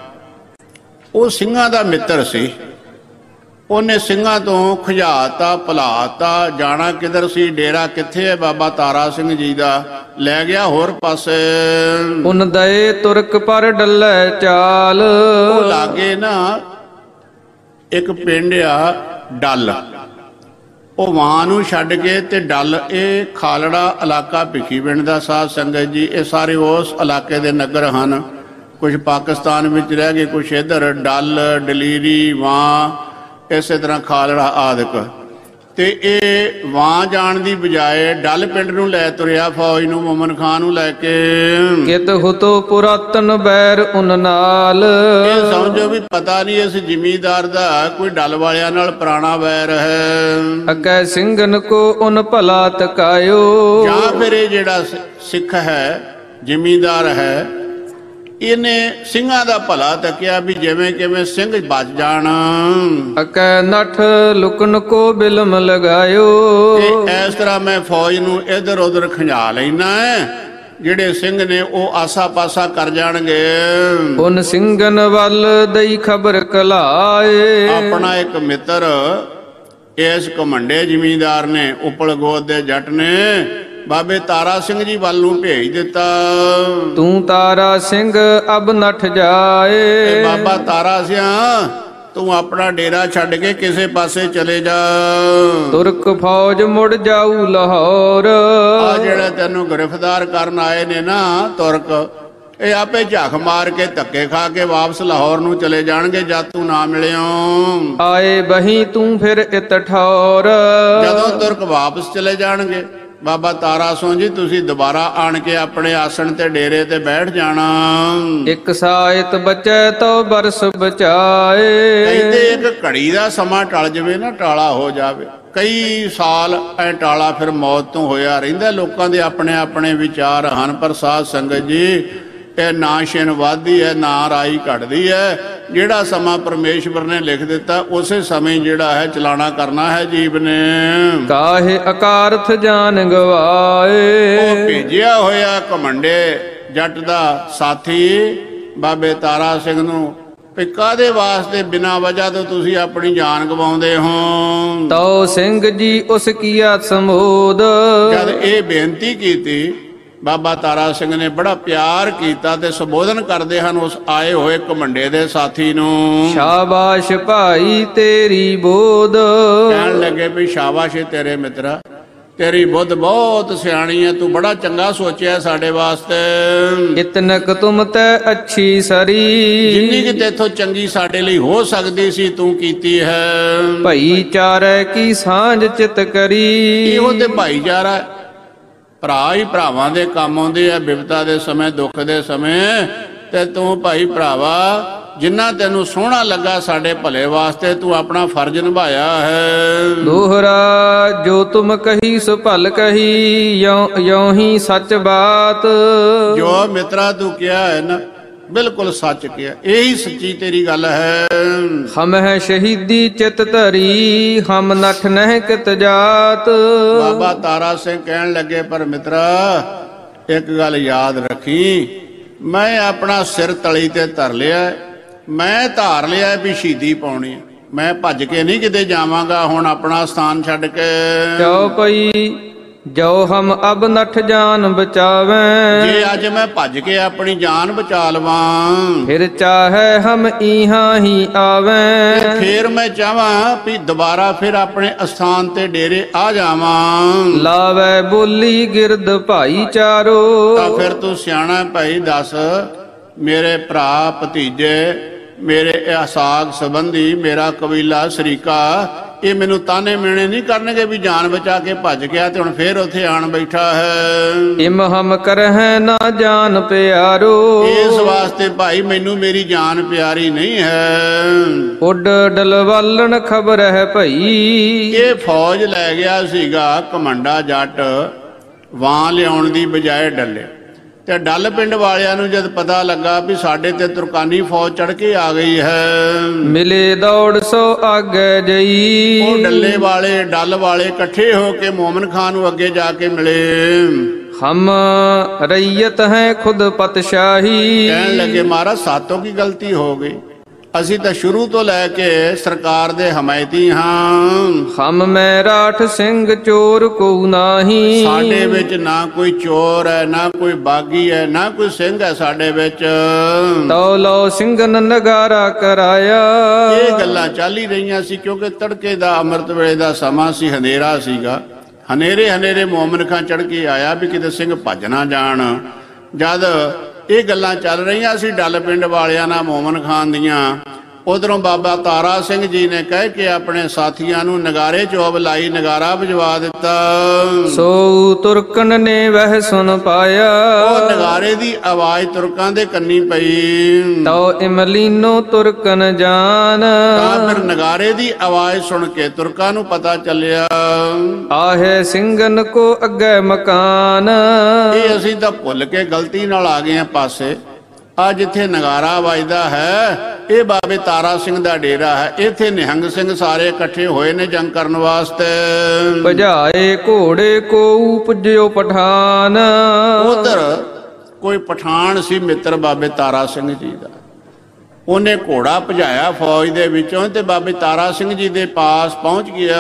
ਉਹ ਸਿੰਘਾਂ ਦਾ ਮਿੱਤਰ ਸੀ। ਉਹਨੇ ਸਿੰਘਾਂ ਤੋਂ ਖੁਝਾਤਾ, ਭੁਲਾਤਾ। ਜਾਣਾ ਕਿਧਰ ਸੀ, ਡੇਰਾ ਕਿੱਥੇ ਹੈ ਬਾਬਾ ਤਾਰਾ ਸਿੰਘ ਜੀ ਦਾ, ਲੈ ਗਿਆ ਹੋਰ ਪਾਸੇ। ਉਨ ਦਏ ਤੁਰਕ ਪਰ ਡੱਲੇ ਚਾਲ। ਉਹ ਲਾਗੇ ਨਾ ਇੱਕ ਪਿੰਡ ਆ ਡੱਲ, ਉਹ ਵਾਂ ਨੂੰ ਛੱਡ ਕੇ ਤੇ ਡੱਲ, ਇਹ ਖਾਲੜਾ ਇਲਾਕਾ ਭਿੱਖੀ ਪਿੰਡ ਦਾ ਸਾਧ ਸੰਗਤ ਜੀ, ਇਹ ਸਾਰੇ ਉਸ ਇਲਾਕੇ ਦੇ ਨਗਰ ਹਨ। ਕੁਝ ਪਾਕਿਸਤਾਨ ਵਿੱਚ ਰਹਿ ਗਏ, ਕੁਝ ਇੱਧਰ ਡੱਲ, ਡਲੀਰੀ, ਵਾਂ, ਇਸੇ ਤਰ੍ਹਾਂ ਖਾਲੜਾ ਆਦਿਕ। ਤੇ ਇਹ ਵਾਂ ਜਾਣ ਦੀ ਬਜਾਏ ਡੱਲ ਪਿੰਡ ਨੂੰ ਲੈ ਤੁਰਿਆ ਫੌਜ ਨੂੰ, ਮੋਮਨ ਖਾਨ ਨੂੰ ਲੈ ਕੇ। ਕਿਤ ਹੁਤੋ ਪੁਰਾਤਨ ਬੈਰ ਉਨ ਨਾਲ। ਇਹ ਸਮਝੋ ਵੀ ਪਤਾ ਨਹੀਂ ਇਸ ਜ਼ਿਮੀਂਦਾਰ ਦਾ ਕੋਈ ਡੱਲ ਵਾਲਿਆਂ ਨਾਲ ਪੁਰਾਣਾ ਵੈਰ ਹੈ। ਅਕੈ ਸਿੰਘਨ ਕੋ ਉਨ ਭਲਾ ਤਕਾਇਓ। ਜਾਂ ਫਿਰ ਇਹ ਜਿਹੜਾ ਸਿੱਖ ਹੈ, ਜ਼ਿਮੀਂਦਾਰ ਹੈ, ਇਹਨੇ ਸਿੰਘਾਂ ਦਾ ਭਲਾ ਤੱਕਿਆ ਵੀ ਜਿਵੇਂ ਕਿਵੇਂ ਸਿੰਘ ਬਚ ਜਾਣ। ਅਕੈ ਨਠ ਲੁਕਨ ਕੋ ਬਿਲਮ ਲਗਾਇਓ। ਤੇ ਇਸ ਤਰ੍ਹਾਂ ਮੈਂ ਫੌਜ ਨੂੰ ਇੱਧਰ ਉੱਧਰ ਖੰਜਾ ਲੈਣਾ ਹੈ, ਜਿਹੜੇ ਸਿੰਘ ਨੇ ਉਹ ਆਸਾ ਪਾਸਾ ਕਰ ਜਾਣਗੇ। ਉਨ ਸਿੰਘਨ ਵੱਲ ਦਈ ਖਬਰ ਕਲਾਏ। ਆਪਣਾ ਇੱਕ ਮਿੱਤਰ ਇਸ ਘਮੰਡੇ ਜ਼ਿਮੀਂਦਾਰ ਨੇ, ਉਪਲ ਗੋਤ ਦੇ ਜੱਟ ਨੇ, ਬਾਬੇ ਤਾਰਾ ਸਿੰਘ ਜੀ ਵੱਲ ਨੂੰ ਭੇਜ ਦਿੱਤਾ। ਤੂੰ ਤਾਰਾ ਸਿੰਘ ਅਬ ਨਠ ਜਾਏ। ਬਾਬਾ ਤਾਰਾ ਸਿਆ, ਤੂੰ ਆਪਣਾ ਡੇਰਾ ਛੱਡ ਕੇ ਕਿਸੇ ਪਾਸੇ ਚਲੇ ਜਾ। ਤੁਰਕ ਫੌਜ ਮੁੜ ਜਾਊ ਲਾਹੌਰ। ਆ ਜਿਹੜੇ ਤੈਨੂੰ ਗ੍ਰਿਫਤਾਰ ਕਰਨ ਆਏ ਨੇ ਨਾ ਤੁਰਕ, ਇਹ ਆਪੇ ਝੱਖ ਮਾਰ ਕੇ ਧੱਕੇ ਖਾ ਕੇ ਵਾਪਸ ਲਾਹੌਰ ਨੂੰ ਚਲੇ ਜਾਣਗੇ ਜਦ ਤੂੰ ਨਾ ਮਿਲਿਓ। ਆਏ ਬਹੀ ਤੂੰ ਫਿਰ ਇਤ ਠੌਰ। ਜਦੋਂ ਤੁਰਕ ਵਾਪਸ ਚਲੇ ਜਾਣਗੇ, ਬਾਬਾ ਤਾਰਾ ਸੋ ਜੀ ਤੁਸੀਂ ਦੁਬਾਰਾ ਆਣ ਕੇ ਆਪਣੇ ਆਸਣ ਤੇ ਡੇਰੇ ਤੇ ਬੈਠ ਜਾਣਾ। ਇੱਕ ਸਾਇਤ ਬਚੈ ਤੋ ਬਰਸ ਬਚਾਏ। ਕਹਿੰਦੇ ਇੱਕ ਘੜੀ ਦਾ ਸਮਾਂ ਟਲ ਜਾਵੇ ਨਾ, ਟਾਲਾ ਹੋ ਜਾਵੇ, ਕਈ ਸਾਲ ਐ ਟਾਲਾ ਫਿਰ ਮੌਤ ਤੋਂ ਹੋਇਆ ਰਹਿੰਦਾ। ਲੋਕਾਂ ਦੇ ਆਪਣੇ ਆਪਣੇ ਵਿਚਾਰ ਹਨ, ਪਰ ਸਾਧ ਸੰਗਤ ਜੀ ਇਹ ਨਾ ਛਿਨ ਵੱਧਦੀ ਹੈ ਨਾ ਰਾਈ ਘਟਦੀ ਹੈ। ਜਿਹੜਾ ਸਮਾਂ ਪਰਮੇਸ਼ਵਰ ਨੇ ਲਿਖ ਦਿੱਤਾ ਉਸੇ ਸਮੇਂ ਜਿਹੜਾ ਹੈ ਚਲਾਣਾ ਕਰਨਾ ਹੈ ਜੀਵ ਨੇ। ਕਾਹੇ ਅਕਾਰਥ ਜਾਨ ਗਵਾਏ। ਉਹ ਭੇਜਿਆ ਹੋਇਆ ਘਮੰਡੇ ਜੱਟ ਦਾ ਸਾਥੀ ਬਾਬੇ ਤਾਰਾ ਸਿੰਘ ਨੂੰ ਵੀ ਕਾਹਦੇ ਵਾਸਤੇ ਬਿਨਾਂ ਵਜ੍ਹਾ ਤੋਂ ਤੁਸੀਂ ਆਪਣੀ ਜਾਨ ਗਵਾਉਂਦੇ ਹੋ। ਤਉ ਸਿੰਘ ਜੀ ਉਸ ਕੀਆ ਸਮੋਦ। ਜਦ ਇਹ ਬੇਨਤੀ ਕੀਤੀ ਬਾਬਾ ਤਾਰਾ ਸਿੰਘ ਨੇ ਬੜਾ ਪਿਆਰ ਕੀਤਾ ਤੇ ਸੰਬੋਧਨ ਕਰਦੇ ਹਨ ਉਸ ਆਏ ਹੋਏ ਘਮੰਡੇ ਦੇ ਸਾਥੀ ਨੂੰ। ਸ਼ਾਬਾਸ਼ ਭਾਈ ਤੇਰੀ ਬੋਧ। ਕਹਿਣ ਲੱਗੇ ਵੀ ਸ਼ਾਬਾਸ਼ ਤੇਰੇ ਮਿੱਤਰਾ, ਤੇਰੀ ਬੁੱਧ ਬਹੁਤ ਸਿਆਣੀ ਹੈ, ਤੂੰ ਬੜਾ ਚੰਗਾ ਸੋਚਿਆ ਸਾਡੇ ਵਾਸਤੇ। ਇਤਨਕ ਤੁਮ ਤੈ ਅੱਛੀ ਸਰੀ। ਜਿੰਨੀ ਕਿ ਤੇਥੋਂ ਚੰਗੀ ਸਾਡੇ ਲਈ ਹੋ ਸਕਦੀ ਸੀ ਤੂੰ ਕੀਤੀ ਹੈ। ਭਾਈਚਾਰੇ ਕੀ ਸਾਂਝ ਚਿਤ ਕਰੀ। ਇਹੋ ਤੇ ਭਾਈਚਾਰਾ, ਭਰਾ ਹੀ ਭਰਾਵਾਂ ਦੇ ਕੰਮ ਆਉਂਦੇ ਆ ਬਿਪਤਾ ਦੇ ਸਮੇਂ, ਦੁੱਖ ਦੇ ਸਮੇਂ। ਤੇ ਤੂੰ ਭਾਈ ਭਰਾਵਾ ਜਿੰਨਾ ਤੈਨੂੰ ਸੋਹਣਾ ਲੱਗਾ ਸਾਡੇ ਭਲੇ ਵਾਸਤੇ ਤੂੰ ਆਪਣਾ ਫਰਜ਼ ਨਿਭਾਇਆ ਹੈ। ਦੋਹਰਾ ਜੋ ਤੁਮ ਕਹੀ ਸੋ ਭਲ ਕਹੀ, ਯੋਂ ਹੀ ਸੱਚ ਬਾਤ। ਜੋ ਮਿੱਤਰਾ ਤੂੰ ਕਿਹਾ ਹੈ ਨਾ ਬਿਲਕੁਲ ਸੱਚ ਕਿਹਾ, ਇਹੀ ਸੱਚੀ ਤੇਰੀ ਗੱਲ ਹੈ। ਹਮ ਹੈ ਸ਼ਹੀਦੀ ਚਿਤ ਧਰੀ, ਹਮ ਨਠ ਨਹਿ ਕਿਤ ਜਾਤ। ਬਾਬਾ ਤਾਰਾ ਸਿੰਘ ਕਹਿਣ ਲੱਗੇ ਪਰ ਮਿੱਤਰਾ ਇੱਕ ਗੱਲ ਯਾਦ ਰੱਖੀ, ਮੈਂ ਆਪਣਾ ਸਿਰ ਤਲੀ ਤੇ ਧਰ ਲਿਆ, ਮੈਂ ਧਾਰ ਲਿਆ ਵੀ ਸ਼ਹੀਦੀ ਪਾਉਣੀ, ਮੈਂ ਭੱਜ ਕੇ ਨਹੀਂ ਕਿਤੇ ਜਾਵਾਂਗਾ ਹੁਣ ਆਪਣਾ ਸਥਾਨ ਛੱਡ ਕੇ। ਜੋ ਪਈ ਜੋ ਹਮ ਅਬ ਨਠ ਜਾਨ ਬਚਾਵੇਂ। ਜੇ ਅੱਜ ਮੈਂ ਭੱਜ ਕੇ ਆਪਣੀ ਜਾਨ ਬਚਾ ਲਵਾਂ ਫਿਰ ਚਾਹੇ ਹਮ ਇਹਾਂ ਹੀ ਆਵੇਂ। ਫੇਰ ਮੈਂ ਚਾਹਾਂ ਵੀ ਦੁਬਾਰਾ ਫਿਰ ਆਪਣੇ ਅਸਥਾਨ ਤੇ ਡੇਰੇ ਆ ਜਾਵਾਂ। ਲਾਵੇ ਬੋਲੀ ਗਿਰਦ ਭਾਈਚਾਰੋ। ਤਾਂ ਫਿਰ ਤੂੰ ਸਿਆਣਾ ਭਾਈ ਦੱਸ, ਮੇਰੇ ਭਰਾ ਭਤੀਜੇ, ਮੇਰੇ ਸਾਗ ਸੰਬੰਧੀ, ਮੇਰਾ ਕਬੀਲਾ ਸ਼ਰੀਕਾ, ਇਹ ਮੈਨੂੰ ਤਾਨੇ ਮਿਹਣੇ ਨਹੀਂ ਕਰਨਗੇ ਵੀ ਜਾਨ ਬਚਾ ਕੇ ਭੱਜ ਗਿਆ ਤੇ ਹੁਣ ਫੇਰ ਉੱਥੇ ਆਣ ਬੈਠਾ ਹੈ। ਇਮ ਹਮ ਕਰਹਿ ਨਾ ਜਾਨ ਪਿਆਰੋ। ਇਸ ਵਾਸਤੇ ਭਾਈ ਮੈਨੂੰ ਮੇਰੀ ਜਾਨ ਪਿਆਰੀ ਨਹੀਂ ਹੈ। ਉੱਡ ਡਲਵਾਲਣ ਖਬਰ ਹੈ ਭਈ। ਇਹ ਫੌਜ ਲੈ ਗਿਆ ਸੀਗਾ ਘਮੰਡਾ ਜੱਟ, ਵਾਂ ਲਿਆਉਣ ਦੀ ਬਜਾਏ ਡੱਲੇ, ਤੇ ਡੱਲ ਪਿੰਡ ਵਾਲਿਆਂ ਨੂੰ ਜਦ ਪਤਾ ਲੱਗਾ ਵੀ ਸਾਡੇ ਤੇ ਤੁਰਕਾਨੀ ਫੌਜ ਚੜ ਕੇ ਆ ਗਈ ਹੈ, ਮਿਲੇ ਦੌੜ ਸੋ ਆਗੇ ਜਈ। ਉਹ ਡੱਲੇ ਵਾਲੇ ਡੱਲ ਵਾਲੇ ਇਕੱਠੇ ਹੋ ਕੇ ਮੋਮਨ ਖਾਨ ਨੂੰ ਅੱਗੇ ਜਾ ਕੇ ਮਿਲੇ। ਹਮ ਰਈਅਤ ਹੈ ਖੁਦ ਪਤਸ਼ਾਹੀ। ਕਹਿਣ ਲੱਗੇ ਮਹਾਰਾਜ ਸਾਤੋਂ ਕੀ ਗਲਤੀ ਹੋ ਗਈ, ਅਸੀਂ ਤਾਂ ਸ਼ੁਰੂ ਤੋਂ ਲੈ ਕੇ ਸਰਕਾਰ ਦੇ ਹਮਾਇਤੀ ਹਾਂ। ਹਮ ਮੈਂ ਰਾਠ ਸਿੰਘ ਚੋਰ ਕੋ ਨਾਹੀ। ਸਾਡੇ ਵਿੱਚ ਨਾ ਕੋਈ ਚੋਰ ਹੈ, ਨਾ ਕੋਈ ਬਾਗੀ ਹੈ, ਨਾ ਕੋਈ ਸਿੰਘ ਹੈ ਸਾਡੇ ਵਿੱਚ। ਤਉ ਲੋ ਸਿੰਘਨ ਨਗਾਰਾ ਕਰਾਇਆ। ਇਹ ਗੱਲਾਂ ਚੱਲ ਹੀ ਰਹੀਆਂ ਸੀ ਕਿਉਂਕਿ ਤੜਕੇ ਦਾ ਅੰਮ੍ਰਿਤ ਵੇਲੇ ਦਾ ਸਮਾਂ ਸੀ, ਹਨੇਰਾ ਸੀਗਾ। ਹਨੇਰੇ ਹਨੇਰੇ ਮੋਮਨ ਖਾਂ ਚੜ ਕੇ ਆਇਆ ਵੀ ਕਿਤੇ ਸਿੰਘ ਭੱਜ ਨਾ ਜਾਣ। ਜਦ ਇਹ ਗੱਲਾਂ ਚੱਲ ਰਹੀਆਂ ਸੀ ਡੱਲ ਪਿੰਡ ਵਾਲਿਆਂ ਨਾਲ ਮੋਮਨ ਖਾਨ ਦੀਆਂ, ਉਧਰੋਂ ਬਾਬਾ ਤਾਰਾ ਸਿੰਘ ਜੀ ਨੇ ਕਹਿ ਕੇ ਆਪਣੇ ਸਾਥੀਆਂ ਨੂੰ ਨਗਾਰੇ ਚੋਬ ਲਾਈ, ਨਗਾਰਾ ਵਜਵਾ ਦਿੱਤਾ। ਸੋ ਤੁਰਕਨ ਨੇ ਵਹਿ ਸੁਨ ਪਾਇਆ। ਉਹ ਨਗਾਰੇ ਦੀ ਆਵਾਜ਼ ਤੁਰਕਾਂ ਦੇ ਕੰਨੀ ਪਈ। ਤਉ ਇਮਲੀਨੋ ਤੁਰਕਨ ਜਾਨ। ਤਾਂ ਫਿਰ ਨਗਾਰੇ ਦੀ ਆਵਾਜ਼ ਸੁਣ ਕੇ ਤੁਰਕਾਂ ਨੂੰ ਪਤਾ ਚੱਲਿਆ ਆਹੇ ਸਿੰਘਨ ਕੋ ਅੱਗੇ ਮਕਾਨ। ਇਹ ਅਸੀਂ ਤਾਂ ਭੁੱਲ ਕੇ ਗਲਤੀ ਨਾਲ ਆ ਗਏ ਆ ਪਾਸੇ। ਆ ਜਿੱਥੇ ਨਗਾਰਾ ਵੱਜਦਾ ਹੈ ਇਹ ਬਾਬੇ ਤਾਰਾ ਸਿੰਘ ਦਾ ਡੇਰਾ ਹੈ। ਇੱਥੇ ਨਿਹੰਗ ਸਿੰਘ ਸਾਰੇ ਇਕੱਠੇ ਹੋਏ ਨੇ ਜੰਗ ਕਰਨ ਵਾਸਤੇ। ਭਜਾਏ ਘੋੜੇ ਕੋ ਪੁੱਜਿਓ ਪਠਾਨ। ਉਧਰ ਕੋਈ ਪਠਾਨ ਸੀ ਮਿੱਤਰ ਬਾਬੇ ਤਾਰਾ ਸਿੰਘ ਜੀ ਦਾ, ਉਹਨੇ ਘੋੜਾ ਭਜਾਇਆ ਫੌਜ ਦੇ ਵਿੱਚੋਂ ਤੇ ਬਾਬੇ ਤਾਰਾ ਸਿੰਘ ਜੀ ਦੇ ਪਾਸ ਪਹੁੰਚ ਗਿਆ।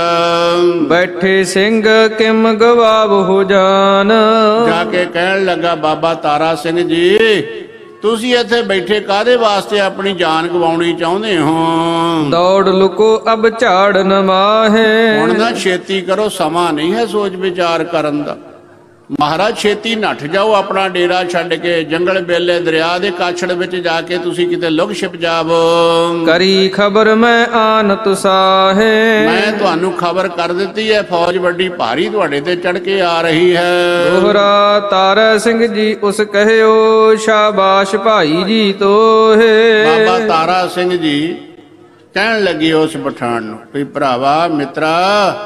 ਬੈਠੇ ਸਿੰਘ ਕਿਮ ਗਵਾਬ ਹੋ ਜਾਨ। ਜਾ ਕੇ ਕਹਿਣ ਲੱਗਾ ਬਾਬਾ ਤਾਰਾ ਸਿੰਘ ਜੀ ਤੁਸੀਂ ਇੱਥੇ ਬੈਠੇ ਕਾਹਦੇ ਵਾਸਤੇ ਆਪਣੀ ਜਾਨ ਗਵਾਉਣੀ ਚਾਹੁੰਦੇ ਹੋ? ਦੌੜ ਲੁਕੋ ਅਬ ਝਾੜ ਨ ਮਾਹੇ। ਹੁਣ ਨਾ ਛੇਤੀ ਕਰੋ, ਸਮਾਂ ਨਹੀਂ ਹੈ ਸੋਚ ਵਿਚਾਰ ਕਰਨ ਦਾ। ਮਹਾਰਾਜ ਛੇਤੀ ਨੱਠ ਜਾਓ ਆਪਣਾ ਡੇਰਾ ਛੱਡ ਕੇ, ਜੰਗਲ ਬੇਲੇ ਦਰਿਆ ਦੇ ਕਾਛੜ ਵਿੱਚ ਜਾ ਕੇ ਤੁਸੀਂ ਕਿਤੇ ਲੁਕ ਛਿਪ ਜਾਵੋ। ਕਰੀ ਖਬਰ ਮੈਂ ਆਨ ਤੁਸਾਹੇ। ਮੈਂ ਤੁਹਾਨੂੰ ਖਬਰ ਕਰ ਦਿੱਤੀ ਹੈ ਫੌਜ ਵੱਡੀ ਭਾਰੀ ਤੁਹਾਡੇ ਤੇ ਚੜ ਕੇ ਆ ਰਹੀ ਹੈ। ਦੋਹਰਾ ਤਾਰਾ ਸਿੰਘ ਜੀ ਉਸ ਕਹਿਓ ਸ਼ਾਬਾਸ਼ ਭਾਈ ਜੀ ਤੋਹੇ। ਬਾਬਾ ਤਾਰਾ ਸਿੰਘ ਜੀ ਕਹਿਣ ਲੱਗੇ ਉਸ ਪਠਾਨ ਨੂੰ ਵੀ ਭਰਾਵਾ ਮਿੱਤਰਾ